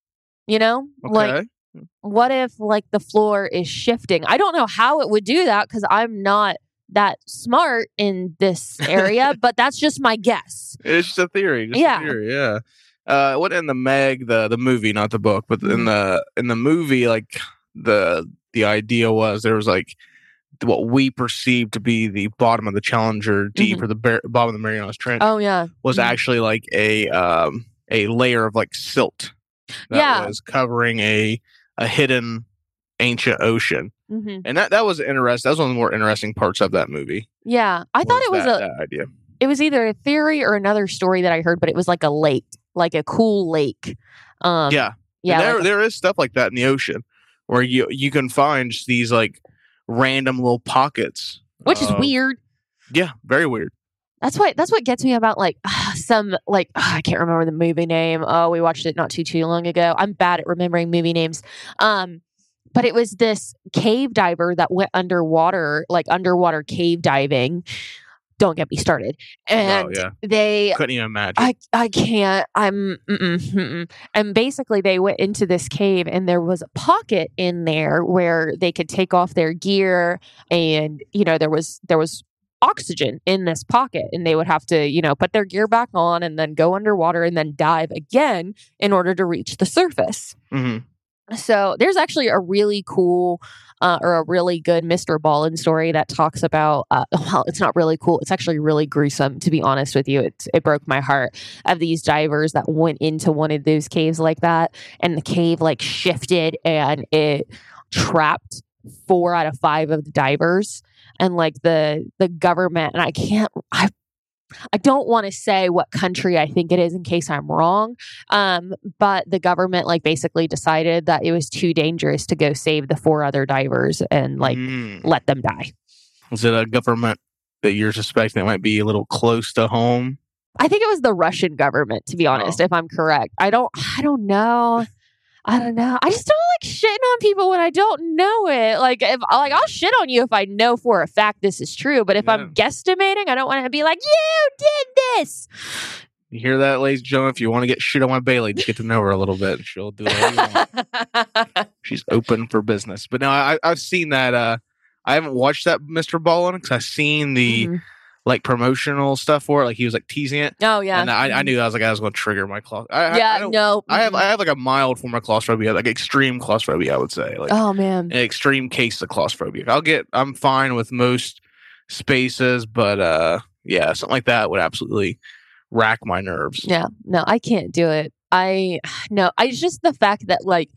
You know, Okay. like what if like the floor is shifting? I don't know how it would do that because I'm not that smart in this area, but that's just my guess. It's just a theory. Just Yeah. a theory, yeah. Uh, what in the Meg, the the movie, not the book, but in the in the movie, like the the idea was there was like what we perceived to be the bottom of the Challenger Deep Mhm. or the bar- bottom of the Marianas Trench Oh yeah. was Mhm. actually like a um a layer of like silt that Yeah. was covering a a hidden ancient ocean, Mhm. and that that was interesting. That was one of the more interesting parts of that movie. Yeah. I thought it was that, a that idea. it was either a theory or another story that I heard, but it was like a lake, like a cool lake. Um Yeah. Yeah. And there like a- there is stuff like that in the ocean where you you can find just these like random little pockets, which is of- weird. Yeah, very weird. That's what that's what gets me about like some like I can't remember the movie name. Oh, we watched it not too too long ago. I'm bad at remembering movie names. Um, but it was this cave diver that went underwater, like underwater cave diving. Don't get me started. And oh yeah, they couldn't even imagine. I I can't. I'm mm-mm, mm-mm. And basically they went into this cave and there was a pocket in there where they could take off their gear and you know there was there was oxygen in this pocket and they would have to, you know, put their gear back on and then go underwater and then dive again in order to reach the surface. Mhm. So there's actually a really cool uh, or a really good Mister Ballin story that talks about, uh, well, it's not really cool. It's actually really gruesome, to be honest with you. It, it broke my heart of these divers that went into one of those caves like that. And the cave like shifted and it trapped four out of five of the divers. And like the the government, and I can't, I I don't want to say what country I think it is in case I'm wrong. Um, but the government like basically decided that it was too dangerous to go save the four other divers and like Mm. let them die. Is it a government that you're suspecting that might be a little close to home? I think it was the Russian government, to be honest, Oh. if I'm correct. I don't I don't know. I don't know. I just don't like shitting on people when I don't know it. Like if like I'll shit on you if I know for a fact this is true, but if I'm guesstimating, I don't want to be like, you did this. You hear that, ladies and gentlemen? If you want to get shit on my Bailey, just get to know her a little bit, and she'll do whatever you want. She's open for business. But no, I, I've seen that. Uh, I haven't watched that Mister Ballin because I've seen the Mhm. like promotional stuff for it. Like he was like teasing it, Oh yeah. and I, I knew I was like I was going to trigger my claw. I, I- Yeah, I, don't, no. I have mm-mm. I have like a mild form of claustrophobia, like extreme claustrophobia. I would say like Oh man. an extreme case of claustrophobia. I'll get. I'm fine with most spaces, but uh, yeah, something like that would absolutely rack my nerves. Yeah, no, I can't do it. I no, I it's just the fact that like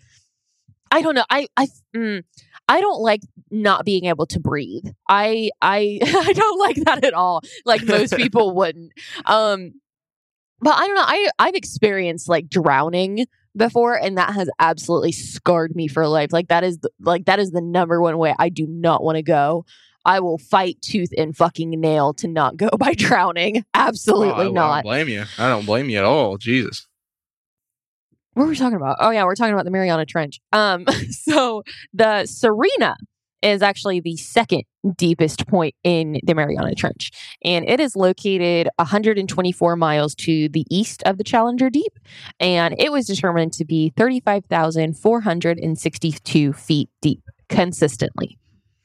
I don't know. I I mm, I don't like not being able to breathe. I I I don't like that at all. Like most people wouldn't. Um but I don't know. I I've experienced like drowning before and that has absolutely scarred me for life. Like that is the, like that is the number one way I do not want to go. I will fight tooth and fucking nail to not go by drowning. Absolutely Oh, I, I don't not. blame you. I don't blame you at all. Jesus. What were we talking about? Oh yeah, we're talking about the Mariana Trench. Um, so the Serena is actually the second deepest point in the Mariana Trench, and it is located one hundred twenty-four miles to the east of the Challenger Deep, and it was determined to be thirty-five thousand four hundred sixty-two feet deep consistently.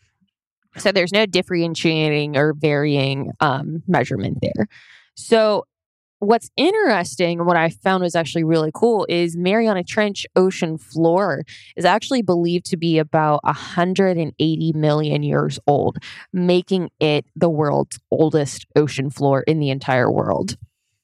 So there's no differentiating or varying um, measurement there. So what's interesting and what I found was actually really cool is Mariana Trench ocean floor is actually believed to be about one hundred eighty million years old, making it the world's oldest ocean floor in the entire world.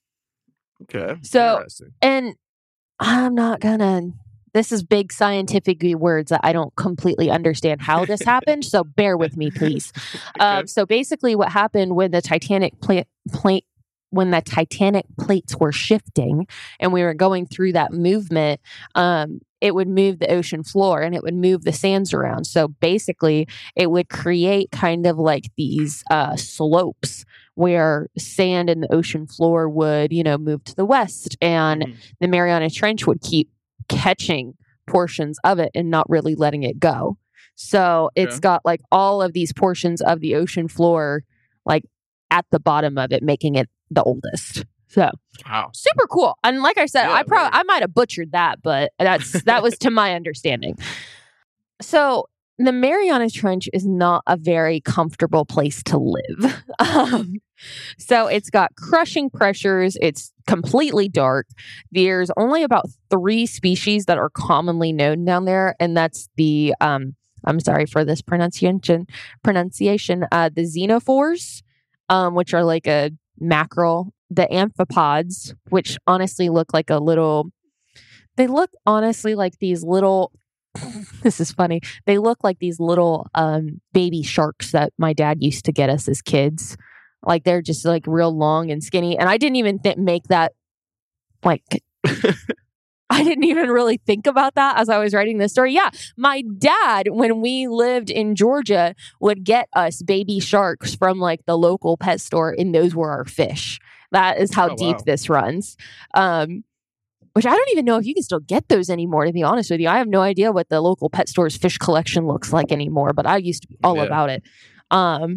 Okay. So- Interesting. And I'm not gonna, this is big scientific words that I don't completely understand how this happened. So bear with me, please. Um, so basically what happened when the Titanic plate, plate, when the Titanic plates were shifting and we were going through that movement, um, it would move the ocean floor and it would move the sands around. So basically it would create kind of like these uh, slopes where sand and the ocean floor would, you know, move to the west and Mhm. the Mariana Trench would keep catching portions of it and not really letting it go. So it's Yeah. got like all of these portions of the ocean floor, like at the bottom of it, making it the oldest. So Wow. super cool. And like I said, Yeah, I probably very. I might have butchered that, but that's that was to my understanding. So the Marianas Trench is not a very comfortable place to live. Um, so it's got crushing pressures. It's completely dark. There's only about three species that are commonly known down there, and that's the um, I'm sorry for this pronunciation. Pronunciation. Uh, the xenophores, um, which are like a mackerel. The amphipods, which honestly look like a little. They look honestly like these little. This is funny. They look like these little um, baby sharks that my dad used to get us as kids. Like they're just like real long and skinny. And I didn't even th- make that like, I didn't even really think about that as I was writing this story. Yeah. My dad, when we lived in Georgia, would get us baby sharks from like the local pet store, and those were our fish. That is how Oh, deep wow. this runs. Um, Which I don't even know if you can still get those anymore, to be honest with you. I have no idea what the local pet store's fish collection looks like anymore, but I used to be all Yeah. about it. Um,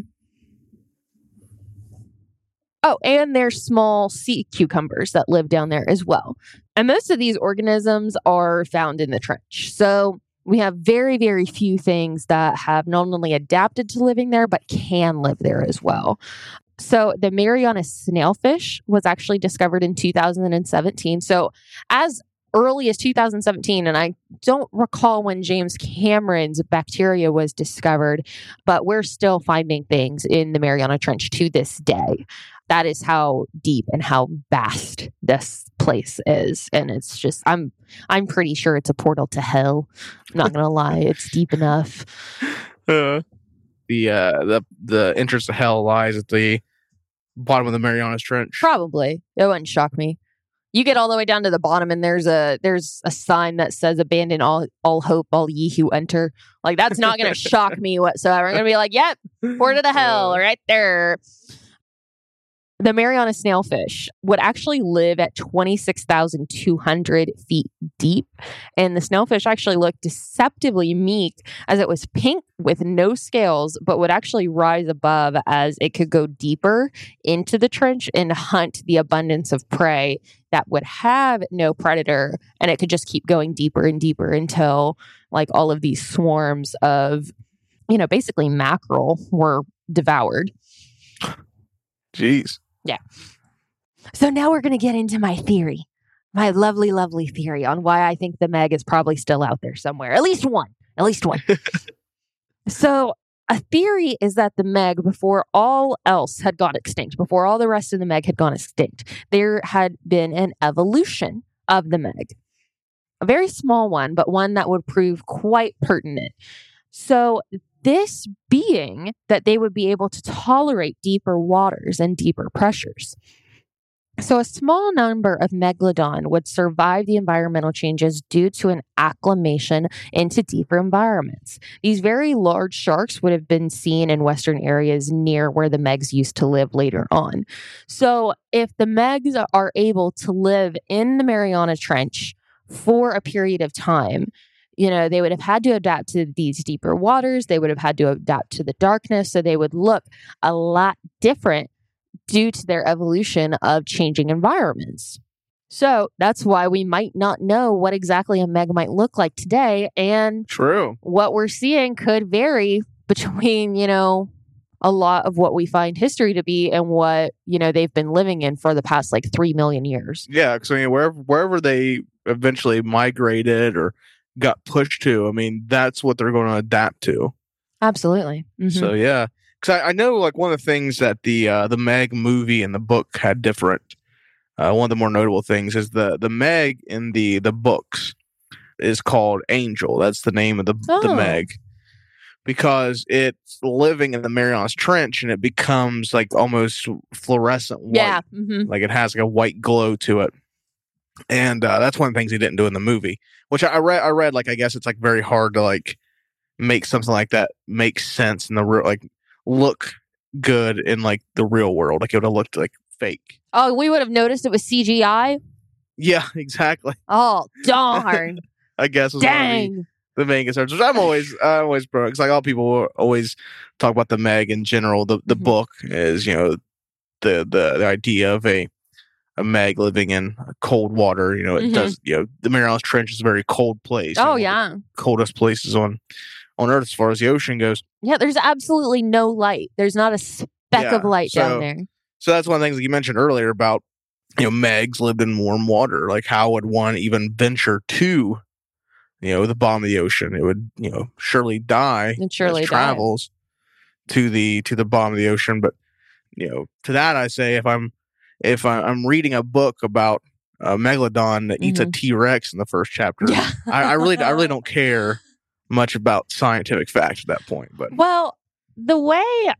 oh, and there's small sea cucumbers that live down there as well. And most of these organisms are found in the trench. So we have very, very few things that have not only adapted to living there, but can live there as well. So the Mariana snailfish was actually discovered in two thousand seventeen. So as early as two thousand seventeen, and I don't recall when James Cameron's bacteria was discovered, but we're still finding things in the Mariana Trench to this day. That is how deep and how vast this place is. And it's just, I'm, I'm pretty sure it's a portal to hell. I'm not going to lie. It's deep enough. Uh, the uh, the the entrance to hell lies at the bottom of the Marianas Trench. Probably. It wouldn't shock me. You get all the way down to the bottom and there's a there's a sign that says abandon all all hope, all ye who enter. Like that's not gonna shock me whatsoever. I'm gonna be like, yep, port of the hell, Uh, right there. The Mariana snailfish would actually live at twenty-six thousand two hundred feet deep. And the snailfish actually looked deceptively meek as it was pink with no scales, but would actually rise above as it could go deeper into the trench and hunt the abundance of prey that would have no predator. And it could just keep going deeper and deeper until like all of these swarms of, you know, basically mackerel were devoured. Jeez. Yeah. So now we're going to get into my theory, my lovely, lovely theory on why I think the Meg is probably still out there somewhere. At least one. At least one. So a theory is that the Meg, before all else had gone extinct, before all the rest of the Meg had gone extinct, there had been an evolution of the Meg. A very small one, but one that would prove quite pertinent. So this being that they would be able to tolerate deeper waters and deeper pressures. So a small number of megalodon would survive the environmental changes due to an acclimation into deeper environments. These very large sharks would have been seen in western areas near where the Megs used to live later on. So if the Megs are able to live in the Mariana Trench for a period of time, you know, they would have had to adapt to these deeper waters. They would have had to adapt to the darkness. So they would look a lot different due to their evolution of changing environments. So that's why we might not know what exactly a Meg might look like today. And True. what we're seeing could vary between, you know, a lot of what we find history to be and what, you know, they've been living in for the past like three million years. Yeah, because I mean, wherever wherever they eventually migrated or got pushed to, I mean, that's what they're going to adapt to. Absolutely. Mhm. So yeah, because I, I know like one of the things that the uh, the Meg movie and the book had different. Uh, one of the more notable things is the the Meg in the the books is called Angel. That's the name of the the Oh. Meg, because it's living in the Marianas Trench and it becomes like almost fluorescent white. Yeah. Mhm. Like it has like a white glow to it. And uh, that's one of the things he didn't do in the movie, which I, I read. I read like I guess it's like very hard to like make something like that make sense in the real, like look good in like the real world. Like it would have looked like fake. Oh, we would have noticed it was C G I. Yeah, exactly. Oh, darn. I guess was one of the, Dang. the main concerns, which I'm always, I'm always pro. Because like all people always talk about the Meg in general. The the Mhm. book is, you know, the the, the idea of a a Meg living in cold water. You know, it Mhm. does. You know, the Marianas Trench is a very cold place. you know, Oh, one of the yeah. coldest places on on Earth as far as the ocean goes. Yeah, there's absolutely no light. There's not a speck Yeah, of light so- down there. So that's one of the things that you mentioned earlier about, you know, Megs lived in warm water. Like, how would one even venture to, you know, the bottom of the ocean? It would, you know, surely die It surely as die. travels to the to the bottom of the ocean. But, you know, to that I say, if I'm if I- I'm reading a book about a megalodon that eats a Mhm. T-Rex in the first chapter, Yeah. I, I really I really don't care much about scientific facts at that point. But Well, the way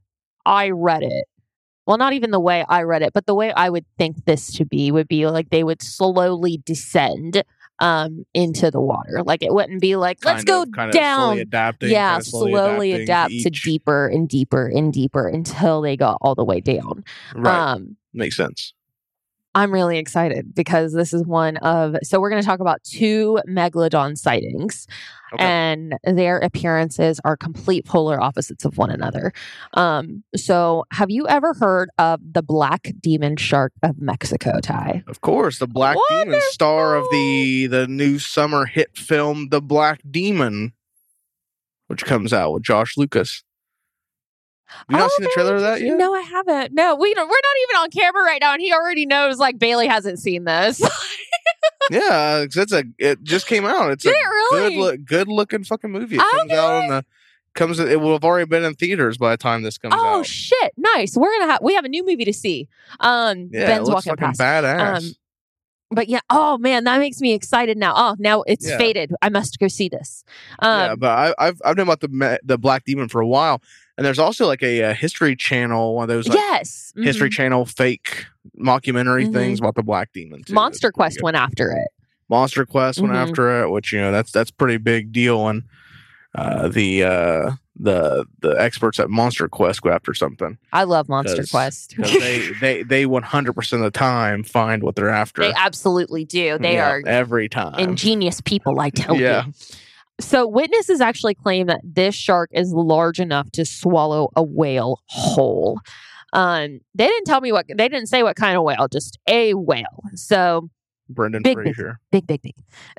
I read it, well, not even the way I read it, but the way I would think this to be would be like they would slowly descend um into the water. Like it wouldn't be like, let's kind go of- kind of down. slowly adapting, Yeah, kind of slowly, adapting adapt to, each- deeper and deeper and deeper until they got all the way down. Right, Um, makes sense. I'm really excited because this is one of, so we're going to talk about two megalodon sightings. Okay. And their appearances are complete polar opposites of one another. Um, so have you ever heard of the black demon shark of Mexico, Ty? Of course, the Black Demon, star of the the new summer hit film The Black Demon, which comes out with Josh Lucas. Have you not Oh, seen the trailer of that yet? No, I haven't. No, we don't, we're not even on camera right now, and he already knows. Like Bailey hasn't seen this. Yeah, 'cause it's a it just came out. It's Did a it really? good look, good looking fucking movie. It comes out on the comes. It will have already been in theaters by the time this comes Oh out. shit! Nice. We're gonna have we have a new movie to see. Um, Yeah, it Ben's looks walking fucking past. badass. Um, But yeah, oh man, that makes me excited now. Oh, now it's Yeah. faded. I must go see this. Um, yeah, but I, I've I've known about the Me- the Black Demon for a while, and there's also like a, uh History Channel, one of those like yes, mhm. History Channel fake mockumentary Mhm. things about the Black Demon. too. Monster It's pretty Quest good. went after it. Monster Quest went Mhm. after it, which, you know, that's that's pretty big deal. And uh, the uh, the the experts at Monster Quest go after something I love Monster 'Cause- Quest. because they they they one hundred percent of the time find what they're after. They absolutely do. They Yeah, are every time. ingenious people, I tell Yeah. you. So witnesses actually claim that this shark is large enough to swallow a whale whole. Um, they didn't tell me what they didn't say what kind of whale, just a whale. So Brendan Big, big. Fraser. big, big, big.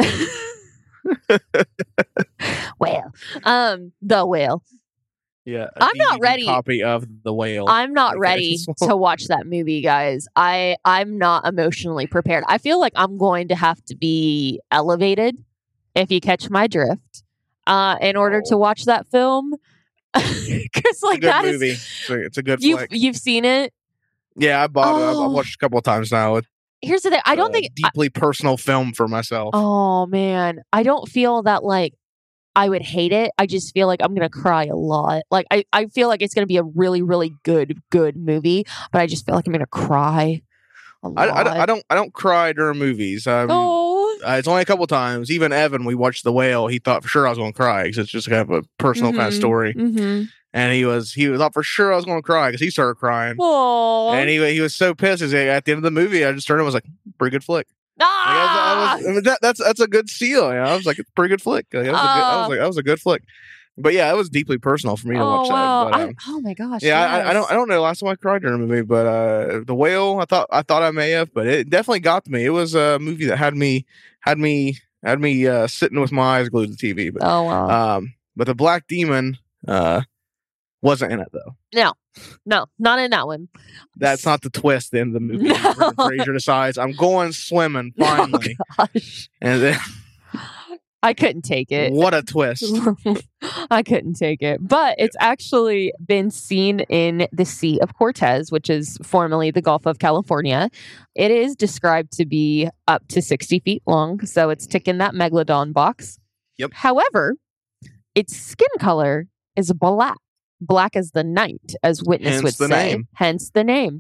whale. Um, the whale. Yeah, a I'm not D V D ready. Copy of The Whale. I'm not Okay, ready so- to watch that movie, guys. I I'm not emotionally prepared. I feel like I'm going to have to be elevated, if you catch my drift, uh, in order to Oh. watch that film. Because It's a like good that is movie. It's a, it's a good you've flick. you've seen it. Yeah, I bought it. I've, Oh. I've watched it a couple of times now. It's Here's the thing. I don't a think. I- deeply personal film for myself. oh man, I don't feel that like I would hate it. I just feel like I'm gonna cry a lot. Like I, I feel like it's gonna be a really, really good, good movie, but I just feel like I'm gonna cry a lot. I, I, don't- I don't I don't cry during movies. Um, Oh, uh, it's only a couple times. Even Evan, we watched The Whale. He thought for sure I was going to cry because it's just kind of a personal kind of Mhm. story. mm-hmm. And he was he thought for sure I was going to cry because he started crying. Oh, And he he was so pissed. He's like, at the end of the movie, I just turned and was like, pretty good flick. Like, I was, I ah! was, I mean, that, that's that's a good seal. You know? I was like, it's a pretty good flick. Like, that was a good, I Oh. was like, that was a good flick. But yeah, it was deeply personal for me to oh watch wow! that. But, I- um, oh my gosh! yeah, I, I yes. don't I don't know the last time I cried during a movie, but uh, The Whale, I thought I thought I may have, but it definitely got to me. It was a movie that had me had me had me uh, sitting with my eyes glued to the T V. But Oh wow! um, but the Black Demon uh wasn't in it though. no, no, not in that one. That's not the twist in the movie. No. Brendan Fraser decides I'm going swimming finally, Oh, gosh, and then I couldn't take it. what a twist! I couldn't take it. But it's actually been seen in the Sea of Cortez, which is formerly the Gulf of California. It is described to be up to sixty feet long, so it's ticking that megalodon box. Yep. However, its skin color is black. Black as the night, as witness Hence would the say. name. Hence the name.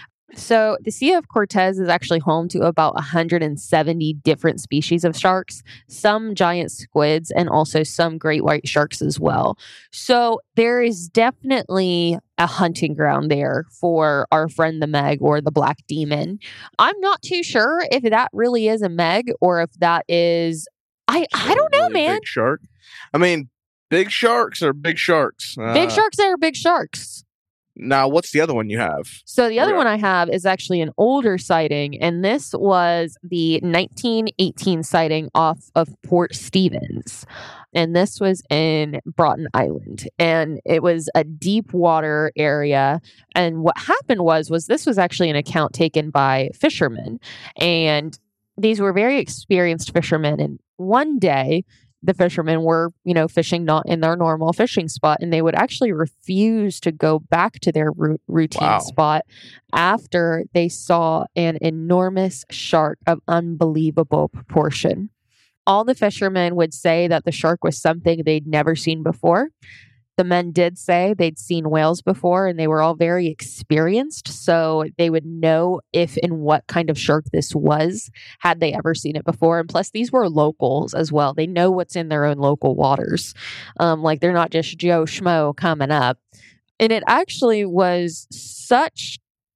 So the Sea of Cortez is actually home to about one hundred seventy different species of sharks, some giant squids, and also some great white sharks as well. So there is definitely a hunting ground there for our friend the Meg or the Black Demon. I'm not too sure if that really is a Meg or if that is I, I don't know, Really man. Big shark. I mean, big sharks are big sharks. Uh, Big sharks are big sharks. Now, what's the other one you have? So the other Yeah. one I have is actually an older sighting, and this was the nineteen eighteen sighting off of Port Stevens. And this was in Broughton Island, and it was a deep water area. And what happened was, was this was actually an account taken by fishermen, and these were very experienced fishermen. And one day, the fishermen were, you know, fishing not in their normal fishing spot, and they would actually refuse to go back to their ru- routine Wow. spot after they saw an enormous shark of unbelievable proportion. All the fishermen would say that the shark was something they'd never seen before. The men did say they'd seen whales before, and they were all very experienced, so they would know if and what kind of shark this was had they ever seen it before. And plus, these were locals as well. They know what's in their own local waters. Um, like, they're not just Joe Schmo coming up. And it actually was such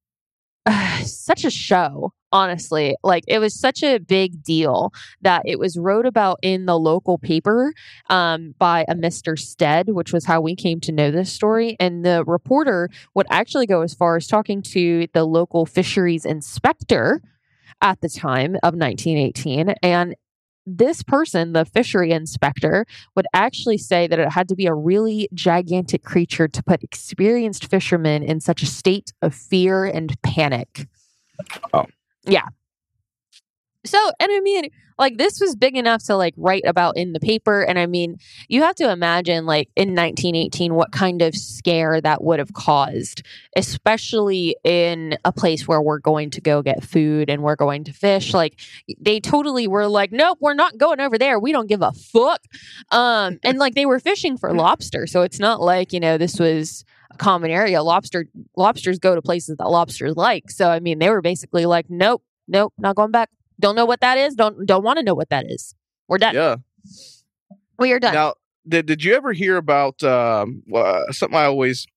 uh, such a show, honestly. Like, it was such a big deal that it was wrote about in the local paper um, by a Mister Stead, which was how we came to know this story. And the reporter would actually go as far as talking to the local fisheries inspector at the time of nineteen eighteen. And this person, the fishery inspector, would actually say that it had to be a really gigantic creature to put experienced fishermen in such a state of fear and panic. Oh. Yeah. So, and I mean, like, this was big enough to, like, write about in the paper. And I mean, you have to imagine, like, in nineteen eighteen, what kind of scare that would have caused, especially in a place where we're going to go get food and we're going to fish. Like, they totally were like, nope, we're not going over there. We don't give a fuck. Um, and, like, they were fishing for lobster. So it's not like, you know, this was a common area. Lobster, lobsters go to places that lobsters like. So, I mean, they were basically like, nope, nope, not going back. Don't know what that is. Don't don't want to know what that is. We're done. Yeah. We are done. Now, did did you ever hear about um, uh, something I always,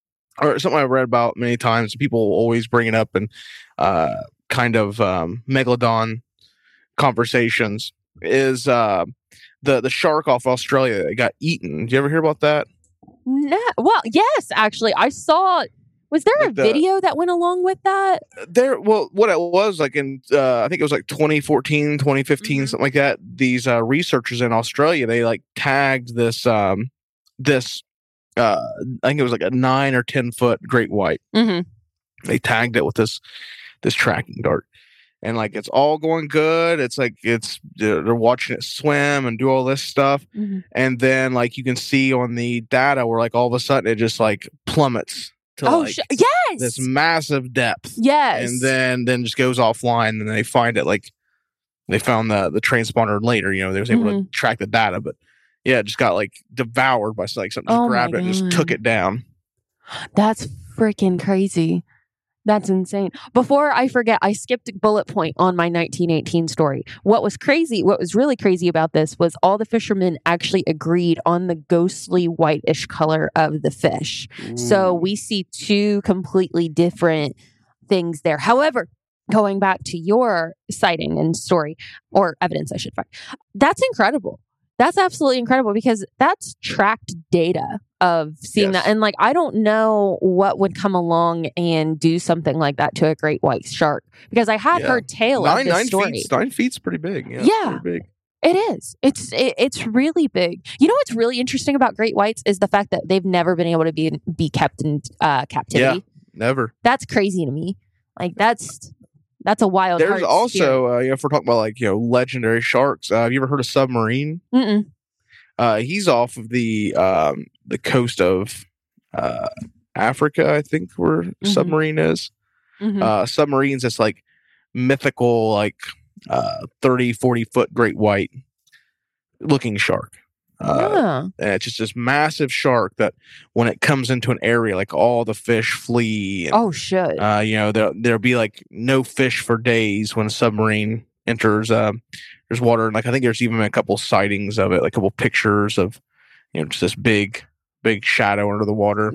or something I've read about many times? People always bring it up in uh, kind of um, megalodon conversations. Is uh, the the shark off Australia that got eaten? Did you ever hear about that? No, well, yes, actually, I saw. Was there Like a the- video that went along with that? There, well, what it was like in, uh, I think it was like twenty fourteen, twenty fifteen, Mhm. something like that. These uh, researchers in Australia, they like tagged this, um, this, uh, I think it was like a nine or ten foot great white. Mm-hmm. They tagged it with this, this tracking dart, and like it's all going good. It's like it's they're they're watching it swim and do all this stuff, Mm-hmm. and then like you can see on the data where like all of a sudden it just like plummets to Oh, like sh- yes, this massive depth. yes, And then then just goes offline, and they find it like they found the the transponder later. You know, they was able Mhm. to track the data, but yeah, it just got like devoured by like something. Just Oh my grabbed it and just took God. it down. That's freaking crazy. That's insane. Before I forget, I skipped a bullet point on my nineteen eighteen story. What was crazy, what was really crazy about this was all the fishermen actually agreed on the ghostly whitish color of the fish. So we see two completely different things there. However, going back to your sighting and story, or evidence, I should find, that's incredible. That's absolutely incredible because that's tracked data of seeing Yes. that. And like, I don't know what would come along and do something like that to a great white shark because I had Yeah. heard tale nine of this nine story. feet. Nine feet's pretty big. Yeah, Yeah. it's pretty big. It is. It's it, it's really big. You know what's really interesting about great whites is the fact that they've never been able to be be kept in uh, captivity. Never. That's crazy to me. Like that's that's a wild. There's hard also uh, you know, if we're talking about like you know legendary sharks, uh, have you ever heard of Submarine? spirit. Mm-mm. Uh, he's off of the um, the coast of uh, Africa, I think, where Submarine is. Mhm. Uh, submarines, it's like mythical, like uh, thirty, forty foot great white looking shark. Uh, Yeah. and it's just this massive shark that when it comes into an area, like all the fish flee. And, Oh shit. uh, you know, there, there'll be like no fish for days when a submarine enters. Um, there's water. And like, I think there's even a couple sightings of it, like a couple pictures of, you know, just this big, big shadow under the water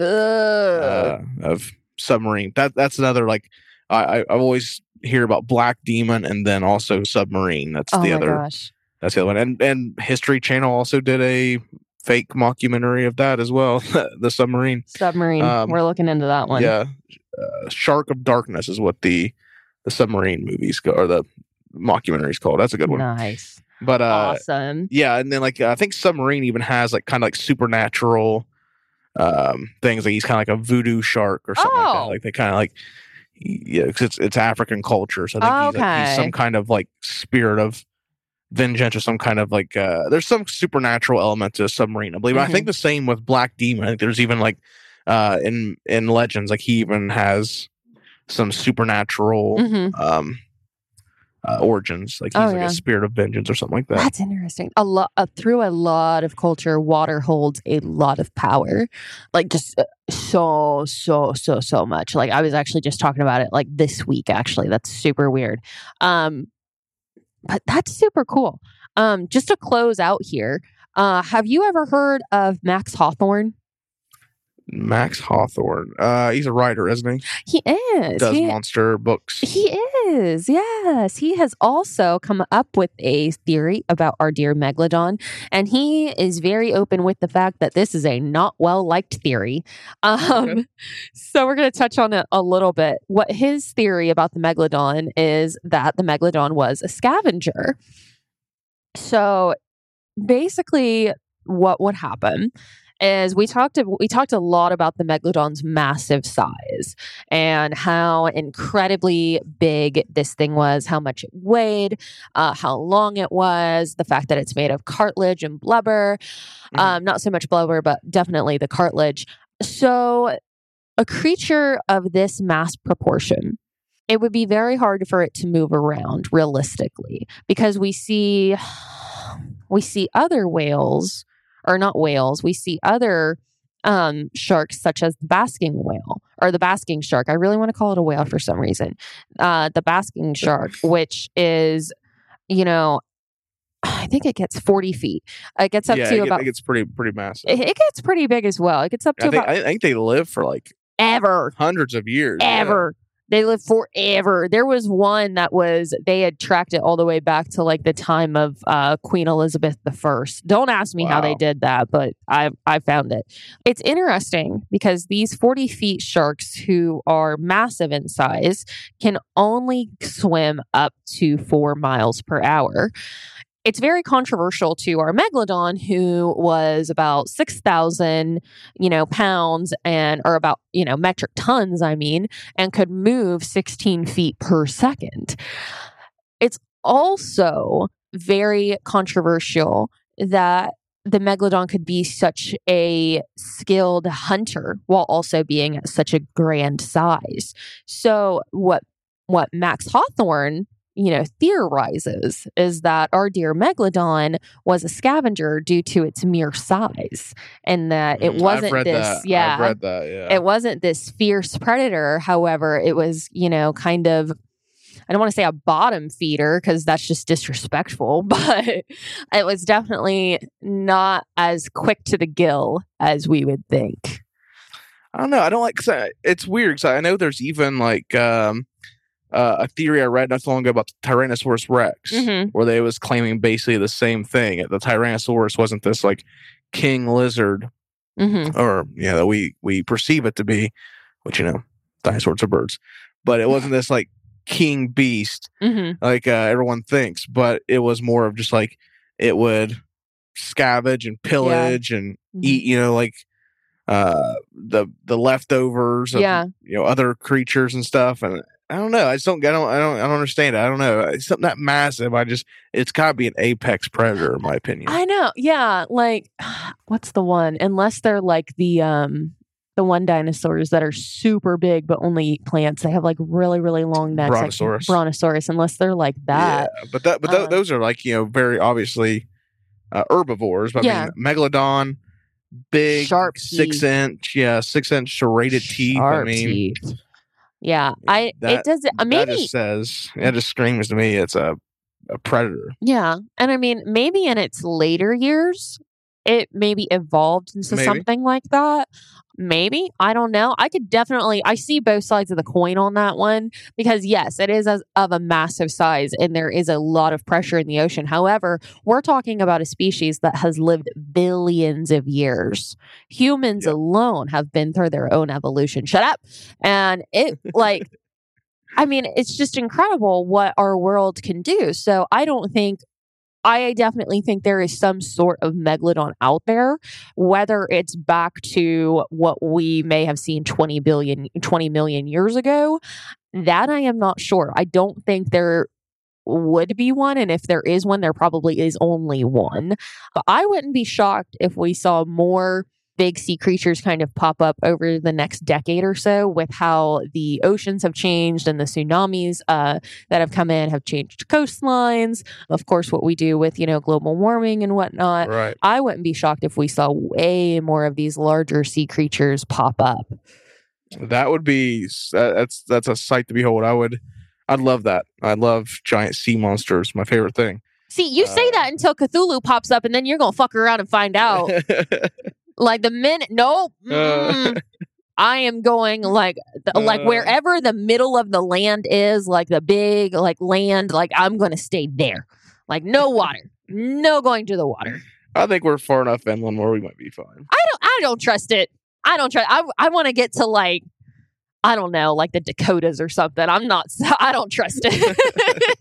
Ugh. uh, of submarine. That That's another, like, I, I I always hear about Black Demon and then also Submarine. That's oh the my other gosh. That's the other one. And and History Channel also did a fake mockumentary of that as well. The submarine. Submarine. Um, We're looking into that one. Yeah, uh, Shark of Darkness is what the the submarine movies go, or the mockumentary's called. That's a good one. Nice. But uh, Awesome. yeah, and then like I think Submarine even has like kind of like supernatural um things. Like he's kind of like a voodoo shark or something like that. Oh. Like they kind of like yeah, because it's it's African culture, so I think he's, like, he's Okay. some kind of like spirit of vengeance or some kind of like uh there's some supernatural element to Submarine, I believe. I Mhm. think the same with Black Demon. I think there's even like uh in in Legends, like he even has some supernatural Mhm. um uh, origins. Like he's Oh, like yeah. a spirit of vengeance or something like that. That's interesting. A lot uh, through a lot of culture, water holds a lot of power. Like just uh, so so so so much. Like I was actually just talking about it like this week. Actually, that's super weird. Um, but that's super cool. Um, just to close out here, uh, have you ever heard of Max Hawthorne? Max Hawthorne. Uh, he's a writer, isn't he? He is. Does He- monster books. He is, yes. He has also come up with a theory about our dear Megalodon, and he is very open with the fact that this is a not well liked theory. Um, Okay. So we're going to touch on it a little bit. What his theory about the Megalodon is that the Megalodon was a scavenger. So basically, what would happen is we talked we talked a lot about the Megalodon's massive size and how incredibly big this thing was, how much it weighed, uh, how long it was, the fact that it's made of cartilage and blubber. Mhm. Um, not so much blubber, but definitely the cartilage. So a creature of this mass proportion, it would be very hard for it to move around realistically because we see we see other whales, or not whales, we see other um, sharks such as the basking whale or the basking shark. I really want to call it a whale for some reason. Uh, the basking shark, which is, you know, I think it gets forty feet. It gets up yeah, to it, get- about, it gets pretty pretty massive. it, it gets pretty big as well. It gets up to I think about I think they live for like ever. hundreds of years. yeah. Ever. They live forever. There was one that was, they had tracked it all the way back to like the time of uh, Queen Elizabeth the First. Don't ask me how they Wow. did that, but I I found it. It's interesting because these forty feet sharks who are massive in size can only swim up to four miles per hour. It's very controversial to our Megalodon, who was about six thousand, you know, pounds and, or about, you know, metric tons, I mean, and could move sixteen feet per second. It's also very controversial that the Megalodon could be such a skilled hunter while also being at such a grand size. So what, what Max Hawthorne, you know, theorizes is that our dear Megalodon was a scavenger due to its mere size, and that it Mm, wasn't I've read this, that. yeah, I've read that. Yeah. it wasn't this fierce predator. However, it was, you know, kind of, I don't want to say a bottom feeder because that's just disrespectful, but it was definitely not as quick to the gill as we would think. I don't know. I don't like. Cause I, it's weird because I know there's even like um, uh, a theory I read not so long ago about the Tyrannosaurus Rex, Mhm. where they was claiming basically the same thing. The Tyrannosaurus wasn't this like king lizard, Mm-hmm. or yeah, that we we perceive it to be, which you know, dinosaurs are birds, but it wasn't this like king beast Mm-hmm. like uh, everyone thinks. But it was more of just like it would scavenge and pillage and Mhm. eat, you know, like uh the the leftovers of Yeah. you know other creatures and stuff. And I don't know. I just don't. I don't. I don't. I don't understand it. I don't know. It's something that massive. I just. It's got to be an apex predator, in my opinion. I know. Yeah. Like, what's the one? Unless they're like the, um, the one dinosaurs that are super big but only eat plants. They have like really, really long necks. I can't- Brontosaurus. Brontosaurus, unless they're like that. Yeah, but that. But th- Uh, those are like you know very obviously uh, herbivores. But Yeah. I mean, megalodon, big, Sharp six teeth. inch, yeah, six inch serrated teeth. I Sharp mean, teeth. Yeah. I, that- it does, uh, that maybe, just says it just screams to me it's a a predator. yeah. And I mean, maybe in its later years, it maybe evolved into Maybe. something like that. Maybe. I don't know. I could definitely, I see both sides of the coin on that one because, yes, it is as, of a massive size and there is a lot of pressure in the ocean. However, we're talking about a species that has lived billions of years. Humans Yep. alone have been through their own evolution. Shut up. And it, like, I mean, it's just incredible what our world can do. So I don't think, I definitely think there is some sort of megalodon out there, whether it's back to what we may have seen twenty billion, twenty million years ago. That I am not sure. I don't think there would be one. And if there is one, there probably is only one. But I wouldn't be shocked if we saw more big sea creatures kind of pop up over the next decade or so with how the oceans have changed and the tsunamis uh, that have come in have changed coastlines. Of course, what we do with, you know, global warming and whatnot. Right. I wouldn't be shocked if we saw way more of these larger sea creatures pop up. That would be that- that's that's a sight to behold. I would, I'd love that. I love giant sea monsters. My favorite thing. See, you say Uh, that until Cthulhu pops up and then you're going to fuck around and find out. Like the minute, no, mm, I am going like, the, like Uh. wherever the middle of the land is, like the big like land, like I'm going to stay there. Like no water, no going to the water. I think we're far enough inland where we might be fine. I don't, I don't trust it. I don't trust. I, I want to get to like, I don't know, like the Dakotas or something. I'm not. I don't trust it.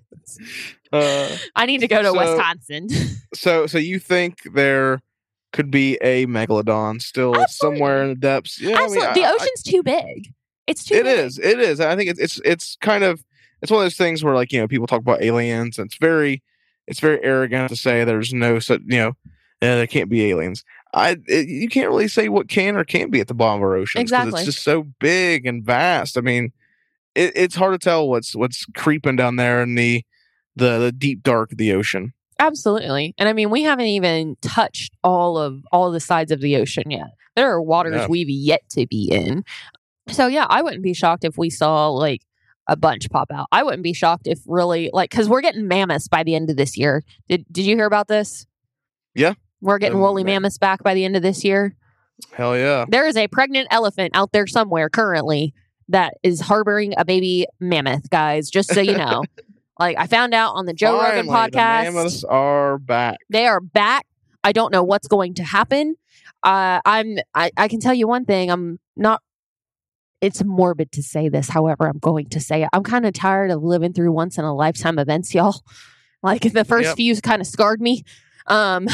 Uh, I need to go to So- Wisconsin. so, so you think there could be a megalodon still Absolutely. somewhere in the depths? Yeah, I mean, Absolutely, the I- I- ocean's too big. It's too. It big. is. It is. I think it's it's it's kind of it's one of those things where like you know people talk about aliens and it's very it's very arrogant to say there's no such you know uh, there can't be aliens. I it, you can't really say what can or can't be at the bottom of our oceans because Exactly. it's just so big and vast. I mean, it, it's hard to tell what's what's creeping down there in the the, the deep dark of the ocean. Absolutely. And I mean, we haven't even touched all of all the sides of the ocean yet. There are waters Yeah. we've yet to be in. So yeah, I wouldn't be shocked if we saw like a bunch pop out. I wouldn't be shocked if really like because we're getting mammoths by the end of this year. Did Did you hear about this? Yeah. We're getting Um, woolly ma- mammoths back by the end of this year. Hell yeah! There is a pregnant elephant out there somewhere currently that is harboring a baby mammoth, guys, just so you know. Like I found out on the Joe Rogan Finally, the podcast. mammoths are back. They are back. I don't know what's going to happen. Uh, I'm. I, I can tell you one thing. I'm not. It's morbid to say this. However, I'm going to say it. I'm kind of tired of living through once in a lifetime events, y'all. Like the first Yep. few kind of scarred me. Um,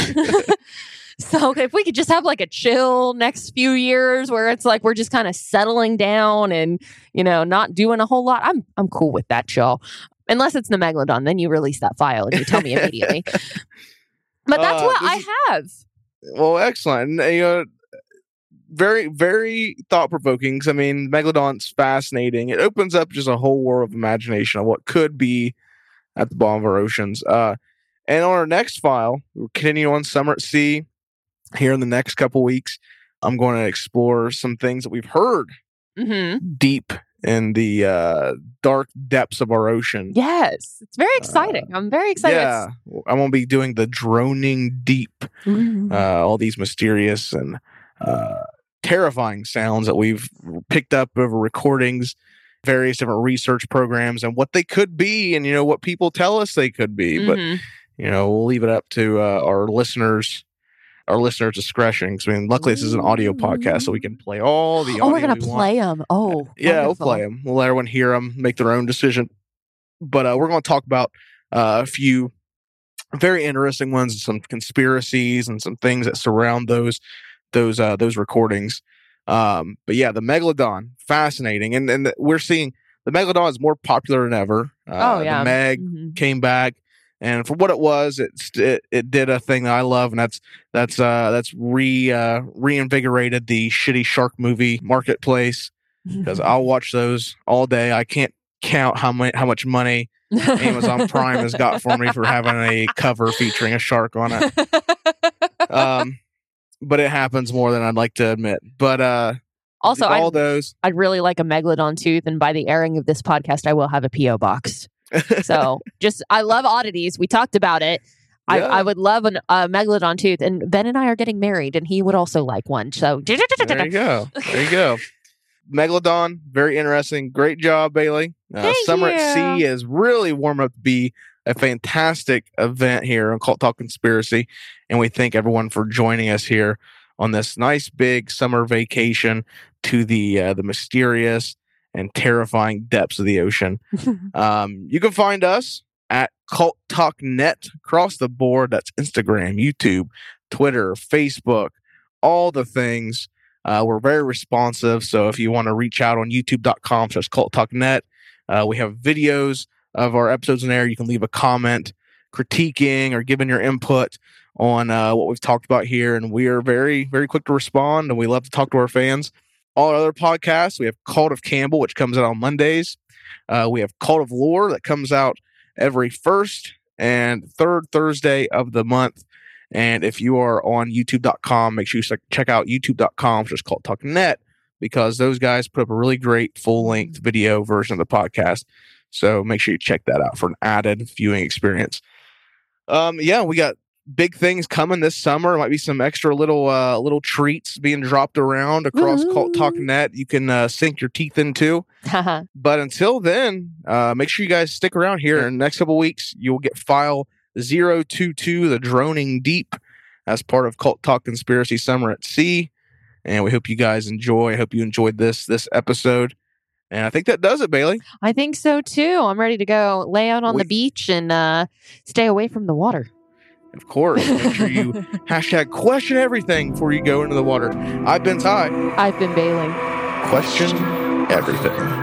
so if we could just have like a chill next few years where it's like we're just kind of settling down and you know not doing a whole lot, I'm I'm cool with that, y'all. Unless it's the megalodon, then you release that file and you tell me immediately. But that's Uh, what this I is- have. Well, excellent. And, you know, very, very thought provoking. I mean, Megalodon's fascinating. It opens up just a whole world of imagination of what could be at the bottom of our oceans. Uh, and on our next file, we're continuing on Summer at Sea. Here in the next couple weeks, I'm going to explore some things that we've heard Mm-hmm. deep in the uh, dark depths of our ocean. Yes, it's very exciting. I'm very excited. Yeah, I'm going to be doing the droning deep. Mm. uh, all these mysterious and uh, terrifying sounds that we've picked up over recordings, various different research programs, and what they could be, and you know what people tell us they could be. But Mhm. you know, we'll leave it up to uh, our listeners, our listeners' discretion. Because I mean, luckily this is an audio podcast, so we can play all the. Oh, we're audio gonna we want. play them. Oh, Yeah, wonderful. we'll play them. We'll let everyone hear them, make their own decision. But uh, we're going to talk about uh, a few very interesting ones, some conspiracies and some things that surround those those uh, those recordings. Um, but yeah, the Megalodon, fascinating, and and we're seeing the Megalodon is more popular than ever. Uh, Oh yeah. the Meg Mhm. came back, and for what it was, it it, it did a thing that I love, and that's that's uh, that's re uh, reinvigorated the shitty shark movie marketplace. Because I'll watch those all day. I can't count how much how much money Amazon Prime has got for me for having a cover featuring a shark on it. Um, but it happens more than I'd like to admit. But uh, also, all I'd, those. I'd really like a megalodon tooth, and by the airing of this podcast, I will have a P O box. So, just I love oddities. We talked about it. I, Yeah. I would love a uh, megalodon tooth. And Ben and I are getting married, and he would also like one. So There you go. There you go. Megalodon, very interesting. Great job, Bailey. Uh, Thank Summer at you. Sea is really warm up to be a fantastic event here on Cult Talk Conspiracy. And we thank everyone for joining us here on this nice big summer vacation to the uh, the mysterious and terrifying depths of the ocean. um, you can find us at Cult Talk Net across the board. That's Instagram, YouTube, Twitter, Facebook, all the things. Uh, we're very responsive. So if you want to reach out on youtube.com slash Cult Talk Net, uh, we have videos of our episodes in there. You can leave a comment critiquing or giving your input on uh, what we've talked about here. And we are very, very quick to respond, and we love to talk to our fans. All our other podcasts, we have Cult of Campbell, which comes out on Mondays. Uh, we have Cult of Lore that comes out every first and third Thursday of the month. And if you are on youtube dot com, make sure you check out youtube.com slash Cult Talk Net, because those guys put up a really great full-length video version of the podcast. So make sure you check that out for an added viewing experience. Um, yeah, we got big things coming this summer. Might be some extra little uh, little treats being dropped around across Woo. Cult Talk Net you can uh, sink your teeth into. But until then, uh, make sure you guys stick around here. In the next couple weeks, you'll get file zero two two, The Droning Deep, as part of Cult Talk Conspiracy Summer at Sea. And we hope you guys enjoy. I hope you enjoyed this this episode. And I think that does it, Bailey. I think so too. I'm ready to go lay out on We- the beach and uh, stay away from the water. Of course, make sure you hashtag question everything before you go into the water. I've been Ty. I've been bailing. Question everything.